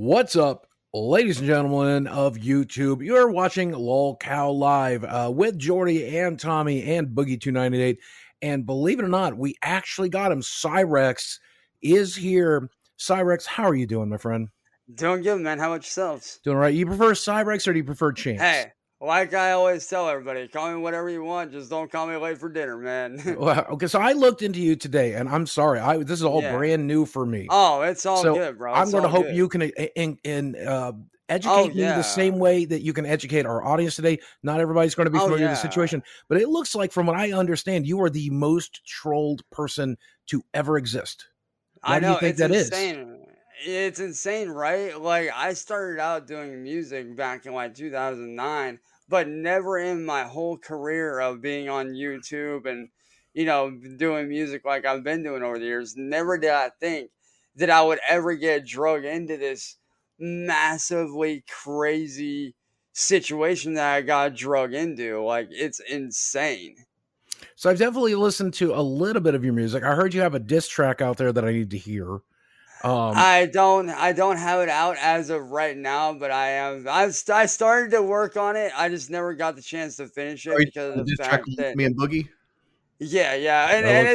What's up, ladies and gentlemen of YouTube? You're watching Lol Cow Live with Jordy and Tommy and Boogie298. And believe it or not, we actually got him. Cyrex is here. Cyrex, how are you doing, my friend? Doing good, man. How about yourselves? Doing all right. You prefer Cyrex or do you prefer Chance? Hey, like I always tell everybody, call me whatever you want. Just don't call me late for dinner, man. Well, okay, so I looked into you today, and I'm sorry. This is all brand new for me. Oh, it's all good, bro. I'm going to hope you can educate me the same way that you can educate our audience today. Not everybody's going to be familiar with the situation, but it looks like, from what I understand, you are the most trolled person to ever exist. Why do you think that insane. It's insane, right? Like, I started out doing music back in like 2009, but never in my whole career of being on YouTube and, you know, doing music like I've been doing over the years, never did I think that I would ever get drugged into this massively crazy situation that I got drugged into. Like, it's insane. So I've definitely listened to a little bit of your music. I heard you have a diss track out there that I need to hear. I don't have it out as of right now, but I am. I started to work on it. I just never got the chance to finish it because of the fact that me and Boogie. Yeah, and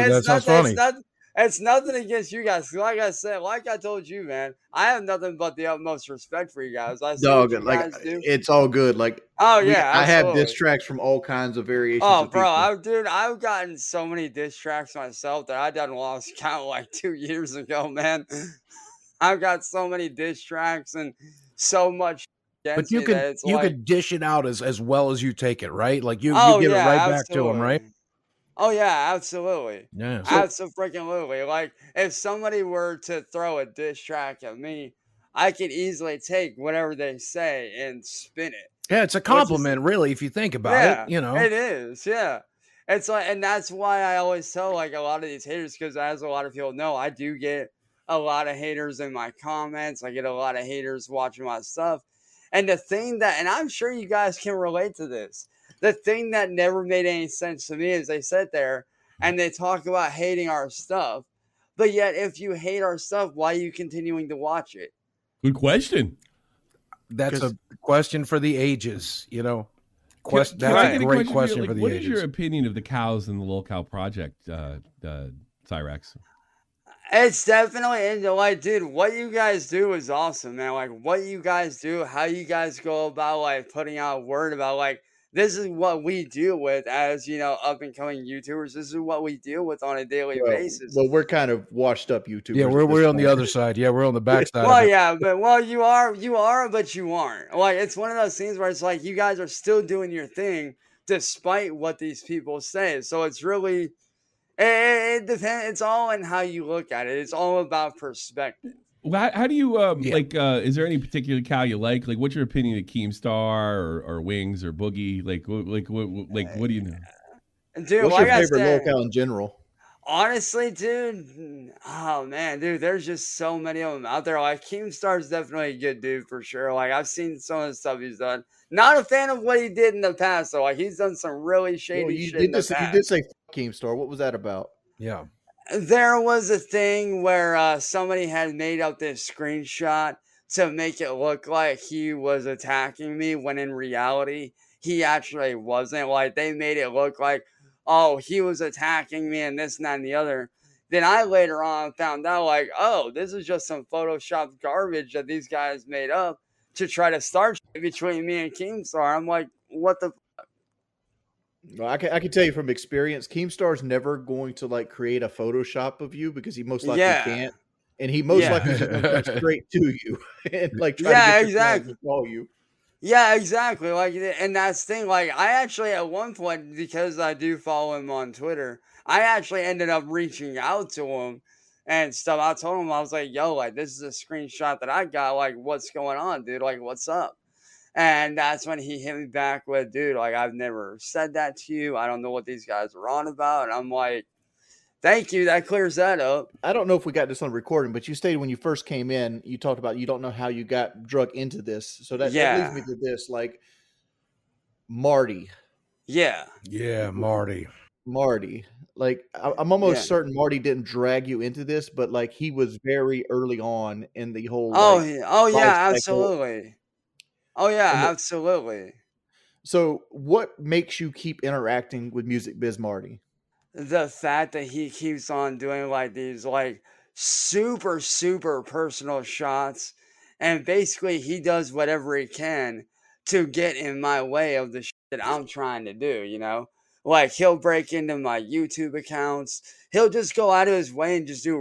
it's nothing against you guys. Like I said, like I told you, man, I have nothing but the utmost respect for you guys. I see what you guys do. It's all good. Like, I have diss tracks from all kinds of variations. Oh, bro, I've gotten so many diss tracks myself that I done lost count like 2 years ago, man. I've got so many diss tracks and so much. But you could dish it out as well as you take it, right? Like you give it right back to them, right? Oh yeah, absolutely. Yeah, absolutely. Like, if somebody were to throw a diss track at me, I could easily take whatever they say and spin it. Yeah, it's a compliment, really, if you think about it. You know, it is. Yeah, it's like, and that's why I always tell like a lot of these haters, because as a lot of people know, I do get a lot of haters in my comments. I get a lot of haters watching my stuff, and the thing that, and I'm sure you guys can relate to this. The thing that never made any sense to me is they sit there and they talk about hating our stuff, but yet if you hate our stuff, why are you continuing to watch it? Good question. That's a question for the ages, you know. That's a great question for the ages. What is your opinion of the cows and the Lol Cow project, Cyrex? It's definitely, like, dude, what you guys do is awesome, man. Like, what you guys do, how you guys go about, like, putting out word about, like, this is what we deal with as, you know, up and coming YouTubers. This is what we deal with on a daily basis. Well, we're kind of washed up YouTubers. Yeah, we're on the other side. Yeah, we're on the back side. Well, yeah, but you are, but you aren't. Like, it's one of those things where it's like you guys are still doing your thing despite what these people say. So it's really, it depends. It's all in how you look at it. It's all about perspective. Well, how do you is there any particular cow you like? Like, what's your opinion of Keemstar or Wings or Boogie? What do you know? Dude, what's your favorite Lol Cow in general? Honestly, dude, oh man, dude, there's just so many of them out there. Like, Keemstar's definitely a good dude for sure. Like, I've seen some of the stuff he's done. Not a fan of what he did in the past, though. Like, he's done some really shady shit in the past. You did say Keemstar. What was that about? Yeah. There was a thing where somebody had made up this screenshot to make it look like he was attacking me, when in reality, he actually wasn't. Like, they made it look like, oh, he was attacking me and this and that and the other. Then I later on found out, like, oh, this is just some Photoshop garbage that these guys made up to try to start shit between me and Keemstar. I'm like, what the No, I can tell you from experience, Keemstar's never going to like create a Photoshop of you, because he most likely can't, and he most likely just going to go straight to you and like try to get to call you. Yeah, exactly. Like, and that's the thing. Like, I actually at one point, because I do follow him on Twitter, I actually ended up reaching out to him and stuff. I told him, I was like, yo, like, this is a screenshot that I got. Like, what's going on, dude? Like, what's up? And that's when he hit me back with, dude, like, I've never said that to you. I don't know what these guys are on about. And I'm like, thank you. That clears that up. I don't know if we got this on recording, but you stated when you first came in, you talked about you don't know how you got drugged into this. So that leads me to this, like, Marty. Yeah. Yeah, Marty. Marty. Like I'm almost certain Marty didn't drag you into this, but like he was very early on in the whole Oh, life yeah, cycle. absolutely. Oh yeah, absolutely. So what makes you keep interacting with Music Biz Marty? The fact that he keeps on doing like these like super super personal shots, and basically he does whatever he can to get in my way of the shit that I'm trying to do, you know? Like he'll break into my YouTube accounts. He'll just go out of his way and just do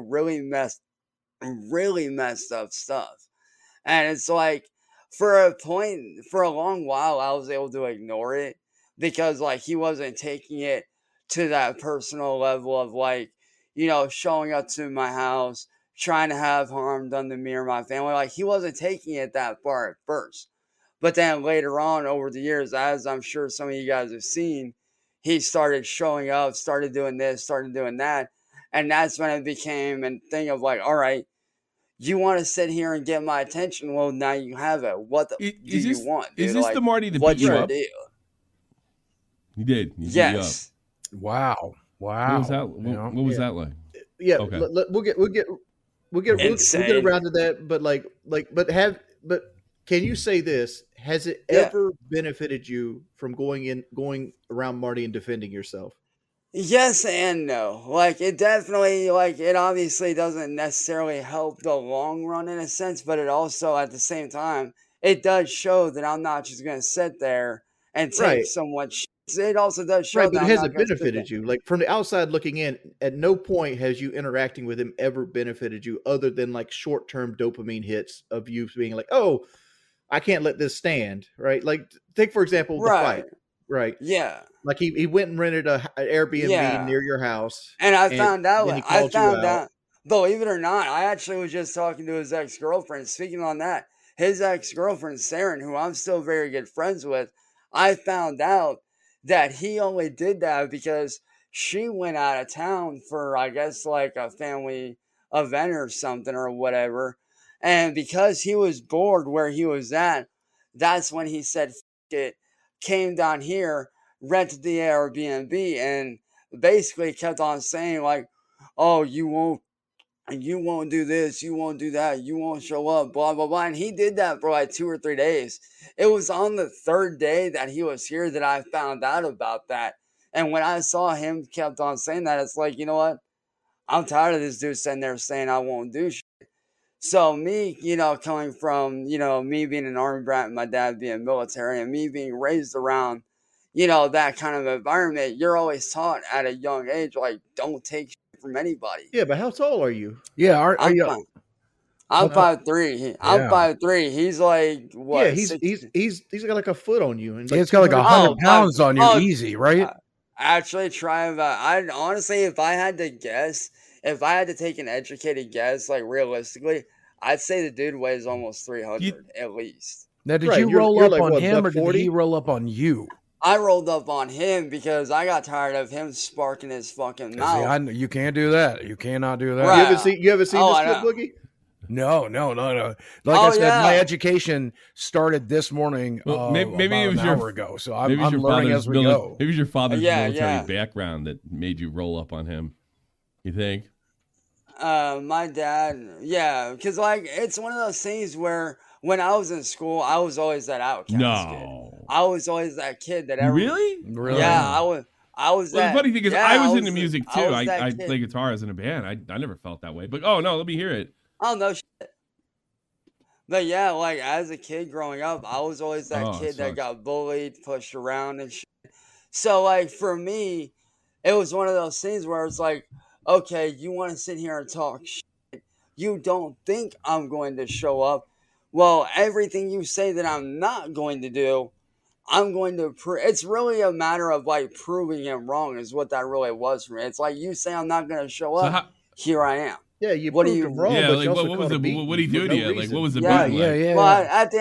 really messed up stuff. And it's like for a long while I was able to ignore it because like he wasn't taking it to that personal level of like, showing up to my house, trying to have harm done to me or my family. Like he wasn't taking it that far at first. But then later on over the years, as I'm sure some of you guys have seen, he started showing up, started doing this, started doing that. And that's when it became a thing of like, all right, you want to sit here and get my attention? Well, now you have it. What do you want, dude? Is this like, the Marty that what's beat you your up? deal? He did. He Yes. Wow. What was that? What was that like? Yeah, Okay. we'll get around to that. But can you say this? Has it ever benefited you from going around Marty and defending yourself? Yes and no. Like it definitely, like it obviously doesn't necessarily help the long run in a sense, but it also at the same time it does show that I'm not just going to sit there and take someone. It also does show but that it hasn't benefited you. Like from the outside looking in, at no point has you interacting with him ever benefited you, other than like short-term dopamine hits of you being like, "Oh, I can't let this stand." Right? Like take for example the fight. Right? Yeah. Like he went and rented an Airbnb near your house, and I found out. Believe it or not, I actually was just talking to his ex-girlfriend. Speaking on that, his ex-girlfriend Saren, who I'm still very good friends with, I found out that he only did that because she went out of town for, I guess, like a family event or something or whatever, and because he was bored where he was at, that's when he said, "F it," came down here, rented the Airbnb, and basically kept on saying like, "Oh, you won't do this, you won't do that, you won't show up, blah blah blah." And he did that for like 2 or 3 days. It was on the third day that he was here that I found out about that. And when I saw him kept on saying that, it's like, you know what? I'm tired of this dude sitting there saying I won't do shit. So me, coming from, me being an army brat and my dad being military and me being raised around, that kind of environment, you're always taught at a young age, like, don't take shit from anybody. Yeah, but how tall are you? Yeah, are you? I'm 5'3". I'm 5'3". He's like what? Yeah, he's got like a foot on you, and it's got like 100 pounds on you, easy, right? Actually, I honestly, if I had to guess, if I had to take an educated guess, like realistically, I'd say the dude weighs almost 300 at least. Now, did you roll up on him or did he roll up on you? I rolled up on him because I got tired of him sparking his fucking mouth. You can't do that. You cannot do that. Right. You haven't seen this clip, Boogie? No. Like I said, my education started this morning. Well, maybe it was an hour ago. So I'm learning as we go. Maybe it was your father's military background that made you roll up on him. You think? My dad, because like it's one of those things where when I was in school, I was always that outcast kid. I was always that kid that really? Yeah, I was. Well, the funny thing is, I was into music too. I play guitar as in a band. I never felt that way. But let me hear it. Oh no shit. But yeah, like as a kid growing up, I was always that kid that got bullied, pushed around and shit. So like for me, it was one of those things where it's like, okay, you want to sit here and talk shit. You don't think I'm going to show up. Well, everything you say that I'm not going to do, I'm going to it's really a matter of like proving him wrong is what that really was for me. It's like you say I'm not going to show up. Here I am. Yeah, you proved him wrong. Yeah, but like what was the what did he do to you? Like what was the beat yeah, like? Yeah. Well, at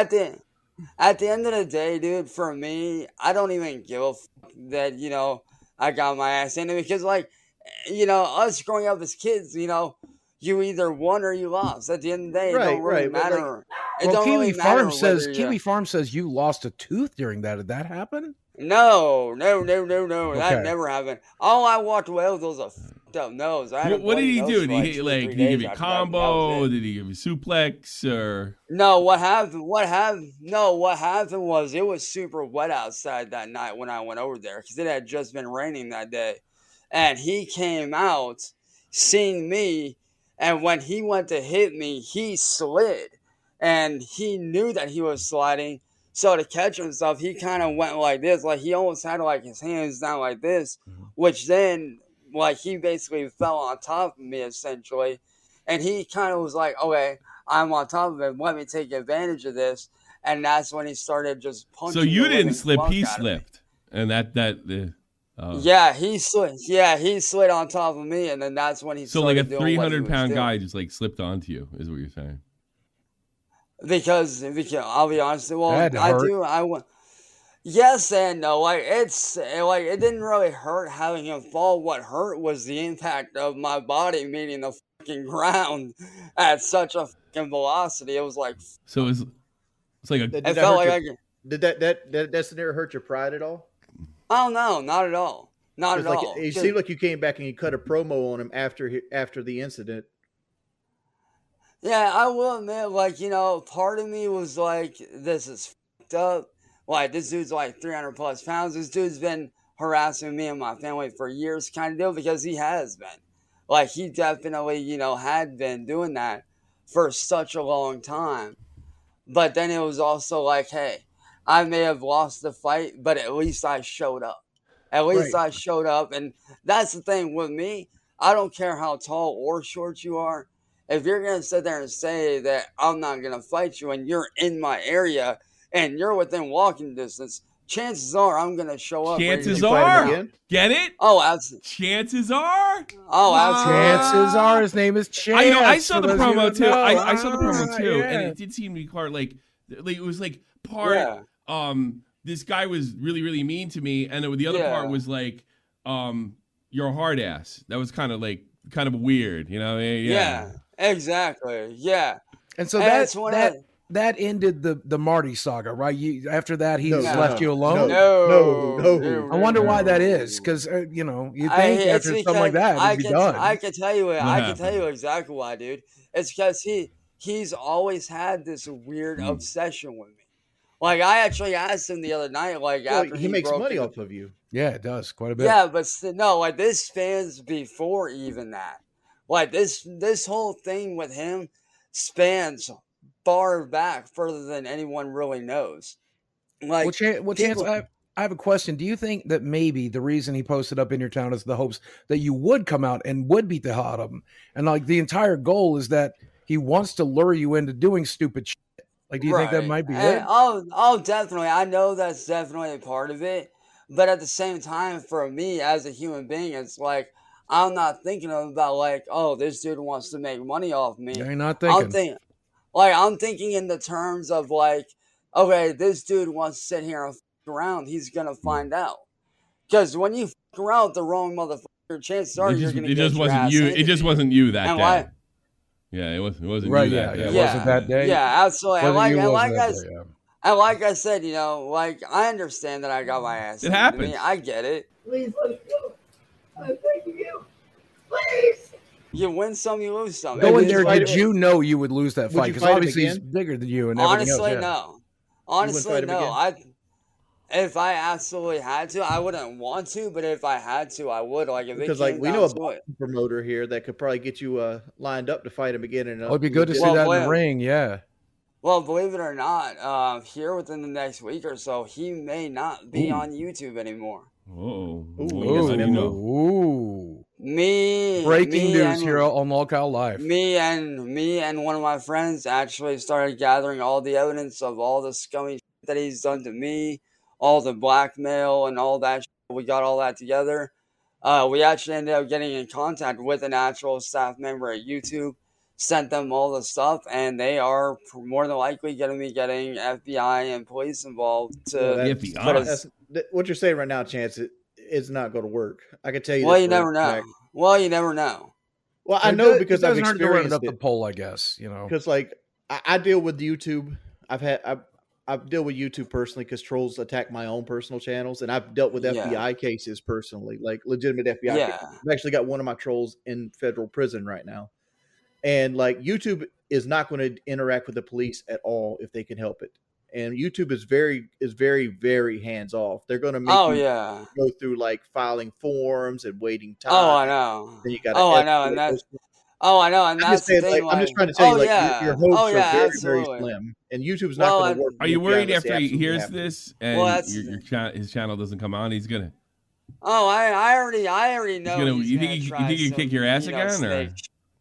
the end of the day, dude, for me, I don't even give a fuck that I got my ass into because like us growing up as kids, you either won or you lost. At the end of the day, it don't really matter. Kiwi Farm says you lost a tooth during that. Did that happen? No. That Okay. never happened. All I walked away with was a fucked up nose. I had a What did he bloody do? nose Did for he like hit, 2 or like 3 did he give days you a after that. That combo? was it. Did he give you suplex or? No, what happened? What happened was it was super wet outside that night when I went over there because it had just been raining that day, and he came out, seeing me, and when he went to hit me, he slid, and he knew that he was sliding. So to catch himself, he kind of went like this, like he almost had like his hands down like this, which then like he basically fell on top of me essentially, and he kind of was like, okay. I'm on top of him. Let me take advantage of this, and that's when he started just punching. So you the didn't living slip; fuck he out of me. slipped, and that. Yeah, he slid. Yeah, he slid on top of me, and then that's when he. So like a started doing what he was 300-pound doing. guy just like slipped onto you, is what you're saying? Because I'll be honest. Well, That had to hurt. I want. Yes and no. Like it didn't really hurt having him fall. What hurt was the impact of my body meeting the fucking ground at such a fucking velocity. It was like. So it's like a. It felt like did that scenario hurt your pride at all? Oh no, not at all. Not at all. It seemed like you came back and you cut a promo on him after the incident. Yeah, I will admit, like, part of me was like, this is fucked up. Like, this dude's like 300 plus pounds. This dude's been harassing me and my family for years, kind of deal, because he has been. Like, he definitely, had been doing that for such a long time. But then it was also like, hey, I may have lost the fight, but at least I showed up. At least I showed up. And that's the thing with me. I don't care how tall or short you are. If you're going to sit there and say that I'm not going to fight you and you're in my area and you're within walking distance, chances are I'm going to show up. Chances are. Get it? Oh, absolutely. Chances are. Oh, absolutely. Chances are his name is Chance. I know. I saw the promo too. I saw the promo too, yeah. and it did seem to be part like it was like part. This guy was really really mean to me, and the other part was like, you're a hard ass. That was kind of weird, you know? Yeah, exactly. Yeah. And so that ended the Marty saga, right? After that, he left you alone. No. I wonder why that is, because you think after something like that, it'd be done. I can tell you exactly why, dude. It's because he's always had this weird obsession with me. Like, I actually asked him the other night, like, after he makes money off of you. Yeah, it does quite a bit. Yeah, but no, like, this spans before even that. Like, this whole thing with him spans far back, further than anyone really knows. Like, Chance, I have a question. Do you think that maybe the reason he posted up in your town is the hopes that you would come out and would beat the hell out of him, and like the entire goal is that he wants to lure you into doing stupid shit? Like, do you think that might be it? Oh, definitely. I know that's definitely a part of it. But at the same time, for me as a human being, it's like, I'm not thinking about like, oh, this dude wants to make money off me. You're not thinking. I'm thinking in the terms of like, okay, this dude wants to sit here and fuck around. He's going to find out. Because when you fuck around with the wrong motherfucker, chances are you're going to get your ass handed. It just wasn't you that day. Why? Yeah, it wasn't right, you that day. It wasn't that day. Yeah, absolutely. And like I said, like, I understand that I got my ass. It happens. I get it. Please let us go. I'm begging you. Please. You win some, you lose some. Going there, did you know you would lose that fight? Because obviously he's again? bigger than you and everything else. Honestly, Yeah. no. Honestly, no. again? If I absolutely had to, I wouldn't want to, but if I had to, I would. Like, if Because we know a boxing promoter here that could probably get you lined up to fight him again. And It'd be good to see that in the ring. Yeah. Well, believe it or not, here within the next week or so, he may not be on YouTube anymore. Whoa. Ooh. Breaking news here on Lolcow Live. Me and one of my friends actually started gathering all the evidence of all the scummy shit that he's done to me, all the blackmail and all that shit. We got all that together. We actually ended up getting in contact with an actual staff member at YouTube, sent them all the stuff, and they are more than likely going to be getting FBI and police involved. What you're saying right now, Chance, it's not going to work. I can tell you. Well, you never know. Well, I know because I've experienced up the poll, I guess. Because like I deal with YouTube. deal with YouTube personally because trolls attack my own personal channels, and I've dealt with FBI cases personally, like legitimate FBI cases. I've actually got one of my trolls in federal prison right now, and like YouTube is not going to interact with the police at all if they can help it. And YouTube is very, very hands off. They're going to make go through like filing forms and waiting time. Oh, I know. Then you got I know, and that's. Oh, I know, and that's the thing. I'm just trying to tell you, like, your hopes are very, very slim, and YouTube's not going to work. Are you worried after he hears this and his channel doesn't come on? He's gonna. Oh, I already know. You think he kick your ass again,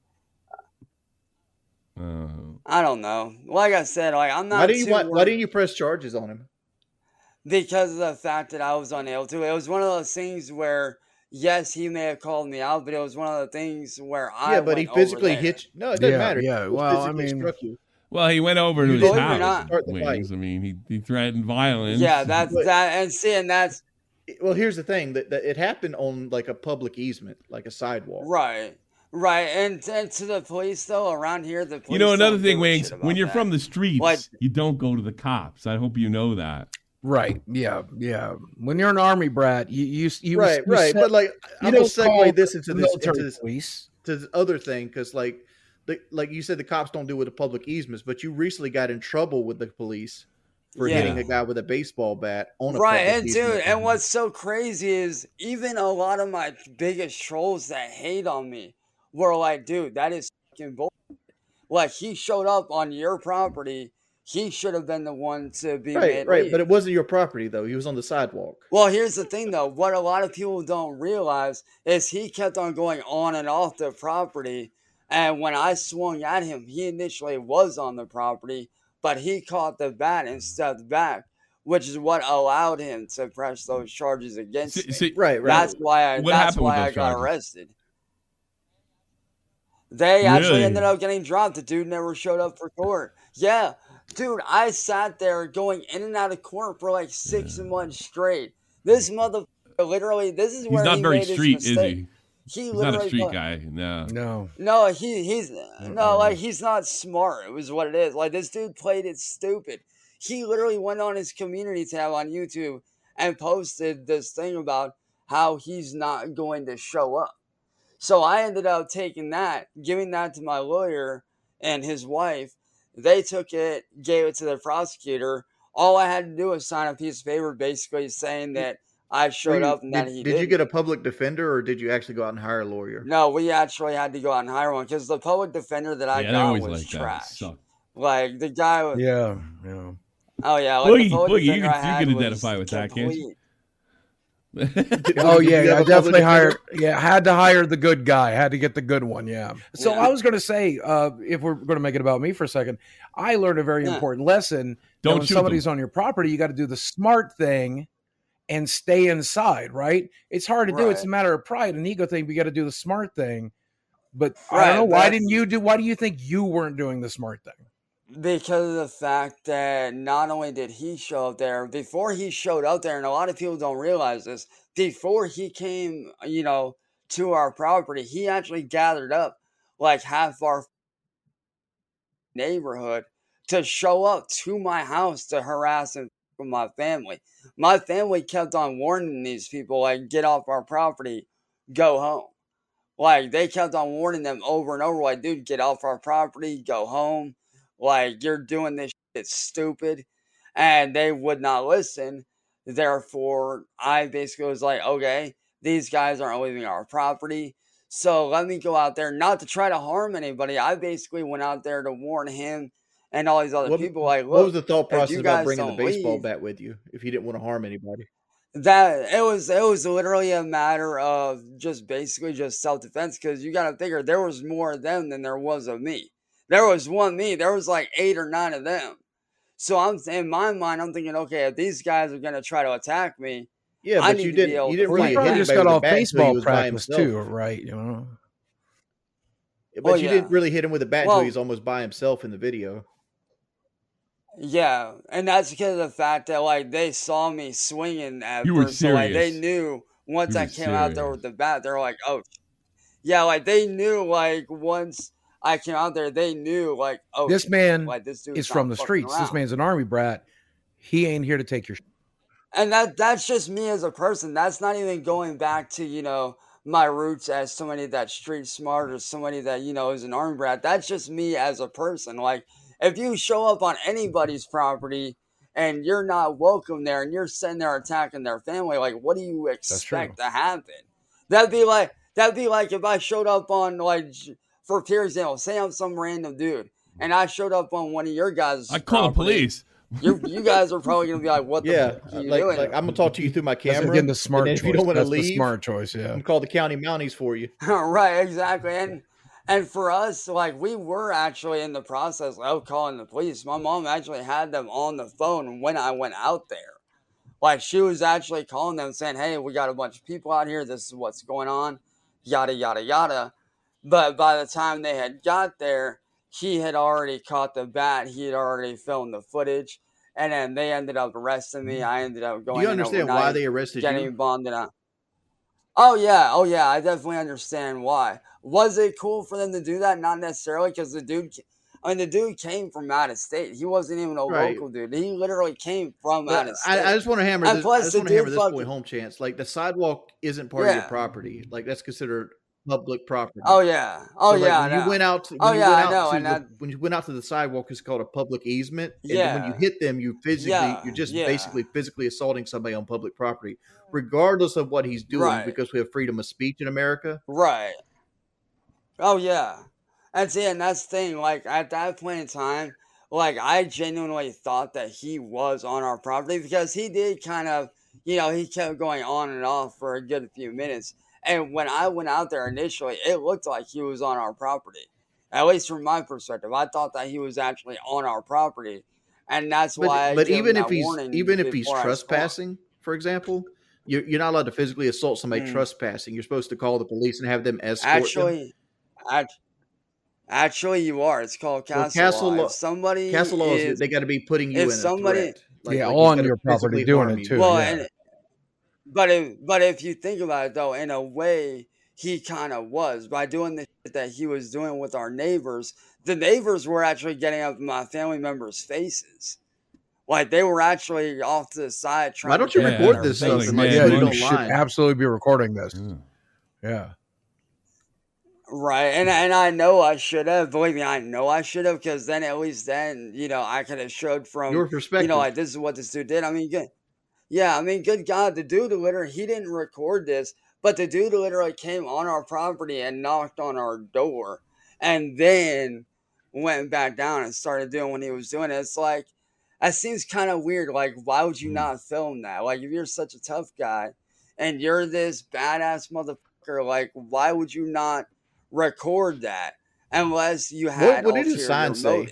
or? I don't know. Like I said, like I'm not. Why didn't you press charges on him? Because of the fact that I was unable to. It was one of those things where. Yes, he may have called me out, but it was one of the things where but he physically hit you. No, it doesn't matter. Yeah, well, I mean, struck you. Well, he went over to his house. I mean, he threatened violence. Yeah, that's. Well, here's the thing: that it happened on like a public easement, like a sidewalk. Right, and to the police though, around here, the police. Another thing, Wings, when you're from the streets, you don't go to the cops. I hope you know that. Right. Yeah. When you're an army brat, you right. But like, I'm gonna segue this into this police to this other thing because like you said, the cops don't deal with the public easements, but you recently got in trouble with the police for hitting a guy with a baseball bat on a public and easement. Dude, and what's so crazy is even a lot of my biggest trolls that hate on me were like, dude, that is fucking bullshit. Like he showed up on your property. He should have been the one to be made right. But it wasn't your property, though. He was on the sidewalk. Well, here's the thing, though. What a lot of people don't realize is he kept on going on and off the property. And when I swung at him, he initially was on the property, but he caught the bat and stepped back, which is what allowed him to press those charges against me. Right. That's why I got arrested. They actually ended up getting dropped. The dude never showed up for court. Yeah. Dude, I sat there going in and out of court for like 6 months straight. This motherfucker literally, this is where he's not very made street, his mistake. is he? He's not a street guy. No, he's like he's not smart. It was what it is. Like this dude played it stupid. He literally went on his community tab on YouTube and posted this thing about how he's not going to show up. So I ended up taking that, giving that to my lawyer and his wife. They took it, gave it to the prosecutor. All I had to do was sign a piece of paper basically saying that I showed up and that he did. Did you get a public defender or did you actually go out and hire a lawyer? No, we actually had to go out and hire one because the public defender that I got was trash. Like the guy was... Yeah. Oh, yeah. Like Boogie, you can identify with that, can't you? Oh yeah, I definitely had to hire the good guy. Had to get the good one. Yeah. So I was going to say, if we're going to make it about me for a second, I learned a very important lesson. Don't when somebody's on your property, you got to do the smart thing and stay inside. Right? It's hard to do. It's a matter of pride and ego thing. But you got to do the smart thing. But I don't know, why didn't you do? Why do you think you weren't doing the smart thing? Because of the fact that not only did he show up there, before he showed up there, and a lot of people don't realize this, before he came, to our property, he actually gathered up like half our neighborhood to show up to my house to harass and my family. My family kept on warning these people, like, get off our property, go home. Like, they kept on warning them over and over, like, dude, get off our property, go home. Like, you're doing this shit stupid. And they would not listen. Therefore, I basically was like, okay, these guys aren't leaving our property. So let me go out there, not to try to harm anybody. I basically went out there to warn him and all these other people. Like, look, what was the thought process about bringing the baseball bat with you if you didn't want to harm anybody? That it was literally a matter of just self-defense, because you got to figure there was more of them than there was of me. There was one me. There was like 8 or 9 of them. So in my mind, I'm thinking, okay, if these guys are going to try to attack me, but you didn't really hit just got off baseball practice too, right? But you didn't really hit him with a bat until he's almost by himself in the video. Yeah, and that's because of the fact that like they saw me swinging at you were serious. So like they knew once I came out there with the bat, they're like, oh, yeah, like they knew like once I came out there, they knew like, oh, this man like, this is from the streets. Around. This man's an army brat. he ain't here to take your. And that's just me as a person. That's not even going back to, you know, my roots as somebody that's street smart or somebody that, you know, is an army brat. That's just me as a person. Like, if you show up on anybody's property and you're not welcome there and you're sitting there attacking their family, like, what do you expect to happen? That'd be like if I showed up on, like, for example, say I'm some random dude and I showed up on one of your guys' I'd call the police. You guys are probably gonna be like, "What the fuck are you doing?" Like I'm gonna talk to you through my camera. Getting the smart choice. If you don't want to leave, the smart choice. Yeah, I'm call the county mounties for you. Right, exactly. And for us, like, we were actually in the process of calling the police. My mom actually had them on the phone when I went out there. Like, she was actually calling them saying, "Hey, we got a bunch of people out here. This is what's going on, yada yada yada." But by the time they had got there, he had already caught the bat. He had already filmed the footage. And then they ended up arresting me. I ended up going. Do you understand why they arrested you? Getting bonded out. Oh yeah. I definitely understand why. Was it cool for them to do that? Not necessarily, because the dude came from out of state. He wasn't even a local dude. He literally came from out of state. I just want to hammer this. I just want to hammer this point home, Chance. Like, the sidewalk isn't part of your property. Like, that's considered public property. Oh yeah. When you went out to when you went out to the sidewalk, it's called a public easement. And when you hit them, you're just basically physically assaulting somebody on public property, regardless of what he's doing, because we have freedom of speech in America. Right. Oh yeah. And that's the thing. Like, at that point in time, like, I genuinely thought that he was on our property, because he did kind of, you know, he kept going on and off for a good few minutes. And when I went out there initially, it looked like he was on our property. At least from my perspective, I thought that he was actually on our property, and that's why. But even if he's trespassing, for example, you're not allowed to physically assault somebody trespassing. You're supposed to call the police and have them escort them. Actually, you are. It's called castle law. Castle law is they got to be putting you in a threat. On your property doing it too. Well, But if you think about it, though, in a way, he kind of was. By doing the shit that he was doing with our neighbors, the neighbors were actually getting up in my family members' faces. Like, they were actually off to the side trying. Why don't you record this stuff? You should absolutely be recording this. Yeah. Right, and I know I should have. Believe me, I know I should have, because then at least then, you know, I could have showed from your perspective. You know, like, this is what this dude did. I mean, good. Yeah, I mean, good God, the dude literally, he didn't record this, but the dude literally came on our property and knocked on our door, and then went back down and started doing what he was doing. It's like, that seems kind of weird. Like, why would you not film that? Like, if you're such a tough guy and you're this badass motherfucker, like, why would you not record that unless you had what did his sign say?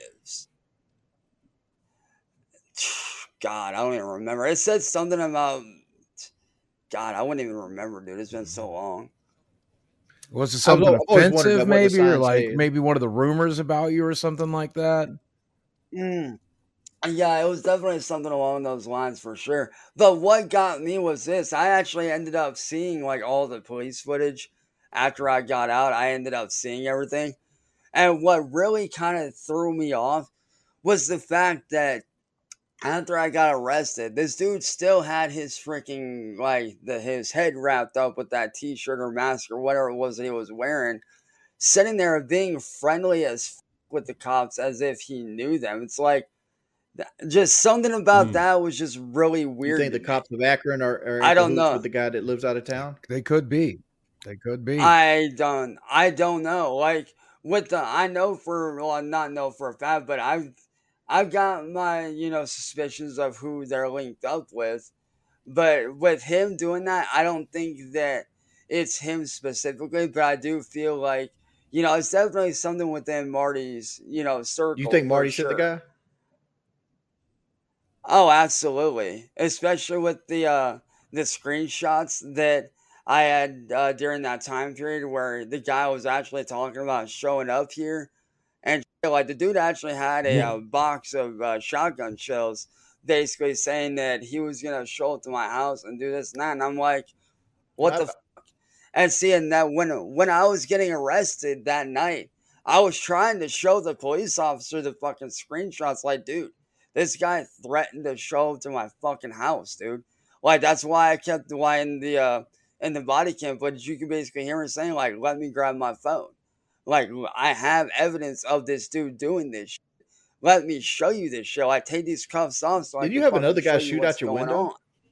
God, I don't even remember. It said something about, God, I wouldn't even remember, dude. It's been so long. Was it something offensive, maybe, or like maybe one of the rumors about you or something like that? Yeah, it was definitely something along those lines for sure. But what got me was this. I actually ended up seeing, like, all the police footage after I got out. I ended up seeing everything. And what really kind of threw me off was the fact that after I got arrested, this dude still had his freaking, like, his head wrapped up with that t-shirt or mask or whatever it was that he was wearing, sitting there being friendly as with the cops as if he knew them. It's like, just something about that was just really weird. You think the cops of Akron are I don't know with the guy that lives out of town? They could be. I don't know. Like, with the, I know for, well, not know for a fact, but I've got my, you know, suspicions of who they're linked up with. But with him doing that, I don't think that it's him specifically, but I do feel like, you know, it's definitely something within Marty's, you know, circle. You think Marty hit the guy? Oh, absolutely. Especially with the screenshots that I had during that time period where the guy was actually talking about showing up here. And, like, the dude actually had a box of shotgun shells, basically saying that he was going to show up to my house and do this and that. And I'm like, what the fuck? And seeing that when I was getting arrested that night, I was trying to show the police officer the fucking screenshots. Like, dude, This guy threatened to show up to my fucking house, dude. Like, that's why I kept in the body cam footage, you can basically hear him saying, like, let me grab my phone. Like, I have evidence of this dude doing this shit. Let me show you this shit. I take these cuffs off so I can Did you have fucking another guy show you shoot what's out your going window? on.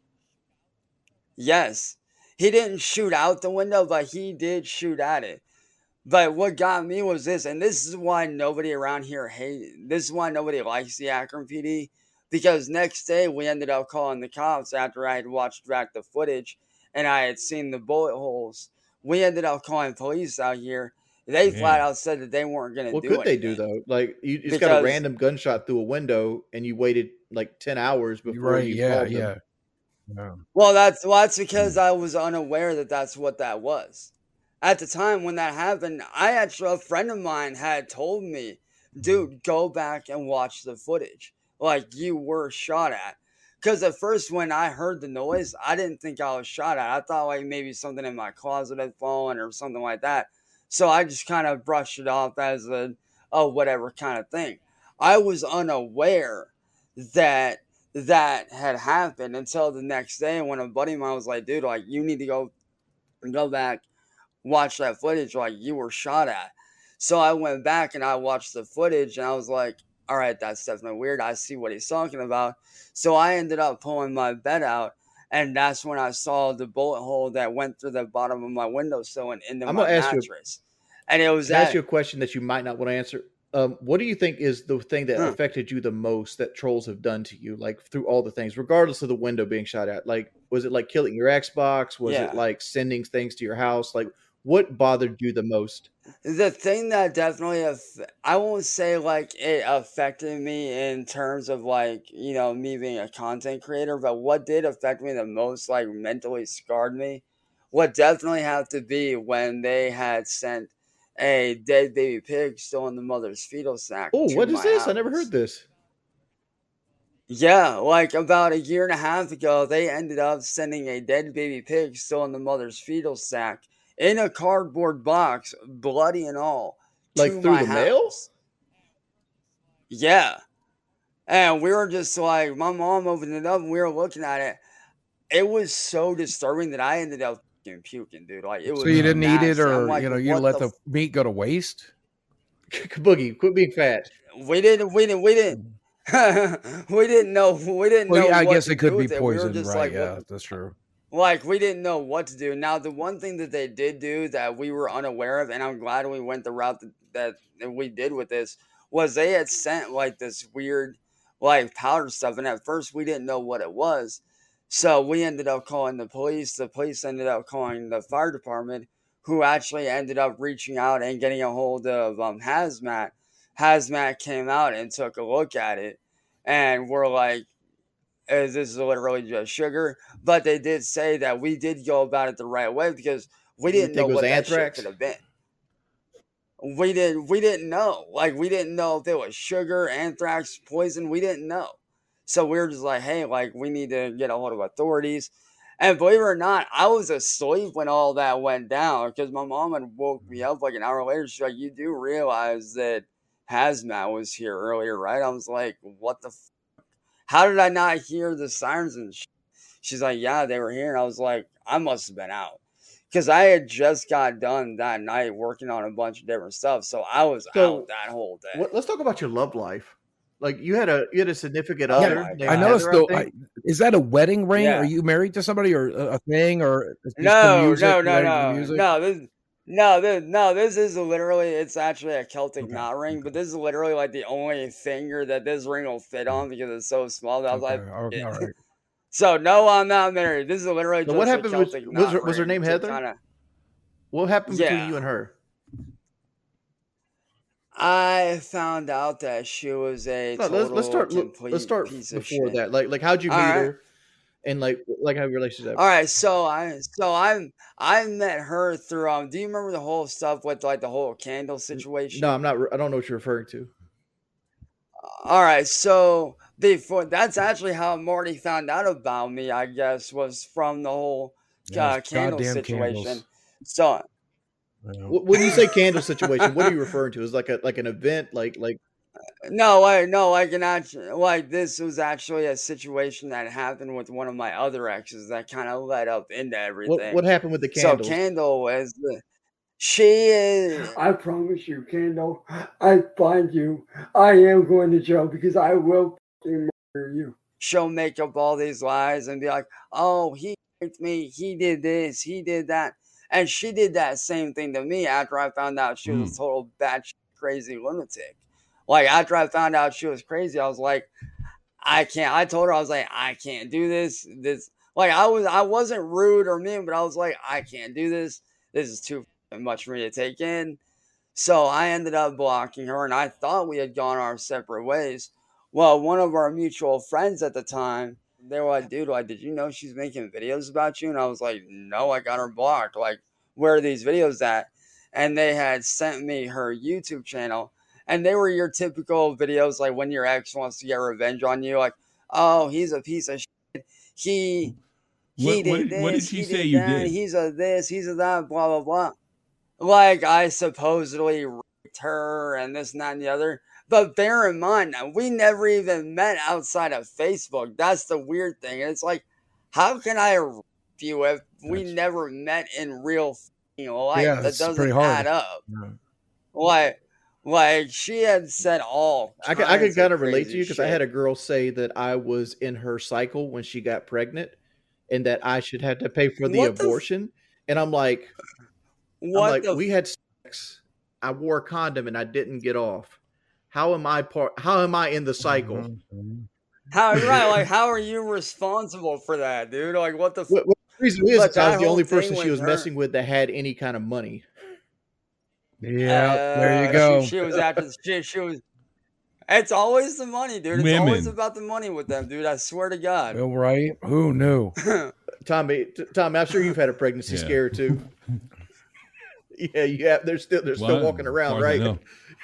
Yes. He didn't shoot out the window, but he did shoot at it. But what got me was this, and this is why nobody around here this is why nobody likes the Akron PD, because next day we ended up calling the cops after I had watched back the footage and I had seen the bullet holes. We ended up calling police out here. They flat out said that they weren't going to do anything. What could they do, though? Like, you just got a random gunshot through a window and you waited like 10 hours before you called them. Yeah. Well, that's because I was unaware that that's what that was. At the time when that happened, a friend of mine had told me, dude, go back and watch the footage. Like, you were shot at. Because at first when I heard the noise, I didn't think I was shot at. I thought like maybe something in my closet had fallen or something like that. So I just kind of brushed it off as whatever kind of thing. I was unaware that had happened until the next day when a buddy of mine was like, dude, like, you need to go back, watch that footage, like, you were shot at. So I went back and I watched the footage and I was like, all right, that's definitely weird. I see what he's talking about. So I ended up pulling my bed out, and that's when I saw the bullet hole that went through the bottom of my windowsill and into my mattress. And it was ask you a question that you might not want to answer. What do you think is the thing that affected you the most that trolls have done to you, like through all the things, regardless of the window being shot at? Like, was it like killing your Xbox? Was it like sending things to your house? Like, what bothered you the most? The thing that definitely, I won't say like it affected me in terms of like, you know, me being a content creator, but what did affect me the most, like mentally scarred me, would definitely have to be when they had sent a dead baby pig still in the mother's fetal sack. Oh, what is this? House. I never heard this. Yeah, like about a year and a half ago, they ended up sending a dead baby pig still in the mother's fetal sack in a cardboard box, bloody and all. Like through the mail? Yeah. And we were just like, my mom opened it up and we were looking at it. It was so disturbing that I ended up puking, dude. Like, it was. So you didn't eat it, or like, you let the meat go to waste? Boogie, quit being fat. We didn't we didn't know. Well, I guess it could be poison, right? Like, yeah, that's true. Like, we didn't know what to do. Now, the one thing that they did do that we were unaware of, and I'm glad we went the route that we did with this, was they had sent like this weird like powder stuff, and at first we didn't know what it was. So we ended up calling the police. The police ended up calling the fire department, who actually ended up reaching out and getting a hold of Hazmat. Hazmat came out and took a look at it, and we're like, this is literally just sugar. But they did say that we did go about it the right way because we didn't know what that shit could have been. We didn't know. Like, we didn't know if it was sugar, anthrax, poison. We didn't know. So we were just like, hey, like, we need to get a hold of authorities. And believe it or not, I was asleep when all that went down because my mom had woke me up like an hour later. She's like, you do realize that Hazmat was here earlier, right? I was like, what the how did I not hear the sirens and shit? She's like, yeah, they were here. And I was like, I must have been out. Because I had just got done that night working on a bunch of different stuff. So I was out that whole day. Let's talk about your love life. Like, you had a significant other. I noticed though. Is that a wedding ring? Yeah. Are you married to somebody or a thing? Or no. This is literally, it's actually a Celtic knot ring, but this is literally like the only finger that this ring will fit on because it's so small that I was like, all right. So no, I'm not married. This is literally just what happened a Celtic knot ring. Was her name Heather? What happened between you and her? I found out that she was a let's start before that. Like how'd you meet her? And like how relationship? All right, so I met her through do you remember the whole stuff with like the whole candle situation? No, I'm not. I don't know what you're referring to. All right, so that's actually how Marty found out about me. I guess was from the whole candle situation. Candles. So when you say candle situation, what are you referring to? Is like an event like? No, I can actually, like, this was actually a situation that happened with one of my other exes that kind of led up into What everything. happened with the So candles? Kendall is she is. I promise you, Kendall, I find you. I am going to jail because I will fucking murder you. She'll make up all these lies and be like, oh, he raped me, he did this, he did that. And she did that same thing to me after I found out she was a total batshit crazy lunatic. Like, after I found out she was crazy, I was like, I can't. I told her, I was like, I can't do this. Like, I wasn't rude or mean, but I was like, I can't do this. This is too much for me to take in. So I ended up blocking her, and I thought we had gone our separate ways. Well, one of our mutual friends at the time, they were like, dude, like, did you know she's making videos about you? And I was like, no, I got her blocked. Like, where are these videos at? And they had sent me her YouTube channel, and they were your typical videos, like when your ex wants to get revenge on you, like, oh, he's a piece of shit. He did this. What did she say did you that, did? He's a this, he's a that, blah, blah, blah. Like, I supposedly raped her and this and that and the other. But bear in mind, we never even met outside of Facebook. That's the weird thing. It's like, how can I rape you if we never met in real life? Yeah, that that's doesn't pretty hard. add up. Yeah. Like she had said all. I could kind of relate to you because I had a girl say that I was in her cycle when she got pregnant, and that I should have to pay for the abortion. And I'm like, we had sex. I wore a condom and I didn't get off. How am I in the cycle? Mm-hmm. How are you responsible for that, dude? Like, what the? What the reason is I was the only person she was messing with that had any kind of money. Yeah, there you go. She was after she was. It's always the money, dude. It's always about the money with them, dude. I swear to God. Well, right? Who knew? Tommy, I'm sure you've had a pregnancy scare too. Yeah, you have. They're still walking around, right?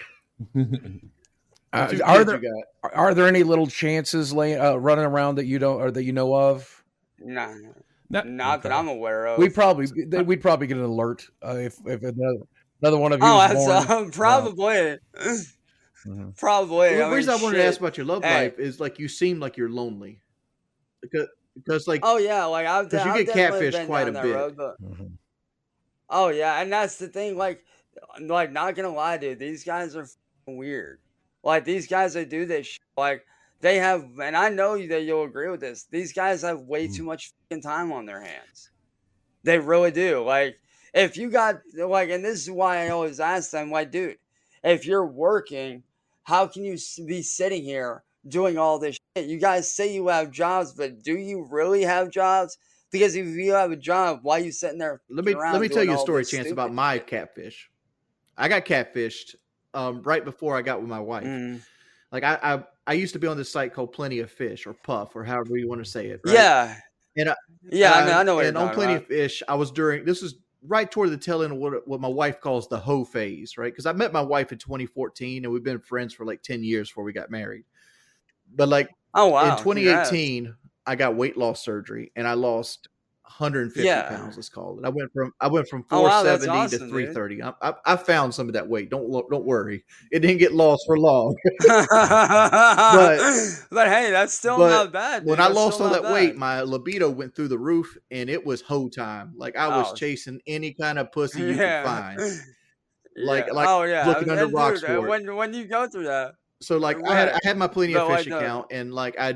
Are there any little chances running around that you don't or that you know of? Nah, not that I'm aware of. We'd probably get an alert if another one of you. Oh, born. Probably. Probably. The reason I wanted to ask about your love life is like you seem like you're lonely, because like you get catfished quite a bit. Road, but... Oh yeah, and that's the thing. Like not gonna lie, dude. These guys are weird. Like these guys that do this shit, like they have, and I know that you'll agree with this. These guys have way too much fucking time on their hands. They really do. Like if you got and this is why I always ask them, like, dude, if you're working, how can you be sitting here doing all this shit? You guys say you have jobs, but do you really have jobs? Because if you have a job, why are you sitting there? Let me tell you a story, Chance, about my catfish. I got catfished right before I got with my wife. Mm. Like I used to be on this site called Plenty of Fish or Puff or however you want to say it. Right? Yeah. And I know. And on Plenty of Fish, this was right toward the tail end of what my wife calls the hoe phase, right? Because I met my wife in 2014 and we've been friends for like 10 years before we got married. But like in 2018, I got weight loss surgery and I lost 150 pounds. Let's call it. I went from 470 to 330. I found some of that weight. Don't worry, it didn't get lost for long. but hey, that's still not bad. Dude. When I lost all that weight, my libido went through the roof, and it was hoe time. Like I was chasing any kind of pussy you could find. Looking under rocks for it. When you go through that. So like I had my Plenty of Fish account, and like I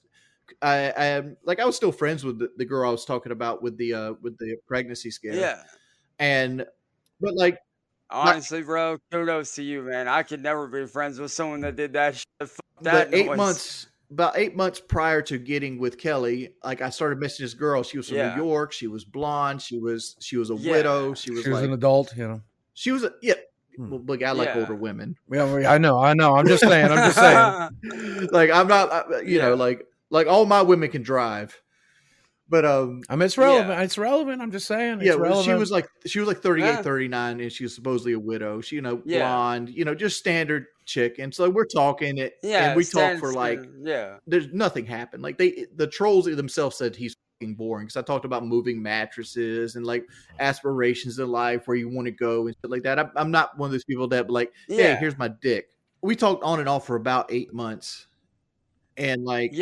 was still friends with the girl I was talking about with the pregnancy scare. Yeah. But like honestly, bro, kudos to you, man. I could never be friends with someone that did that shit. About 8 months prior to getting with Kelly, like I started messaging this girl. She was from New York. She was blonde. She was a widow. She was an adult, you know. She was Well, look, I like older women. Yeah, I know. I'm just saying. Like I'm not, you know, like all my women can drive, but I mean, it's relevant. It's relevant. I'm just saying. It's relevant. she was like 38, 39, and she was supposedly a widow. She, blonde, just standard chick. And so we're talking it, and we talk for there's nothing happened. Like the trolls themselves said he's fucking boring because I talked about moving mattresses and like aspirations in life where you want to go and stuff like that. I'm not one of those people that like, hey, here's my dick. we talked on and off for about 8 months, and like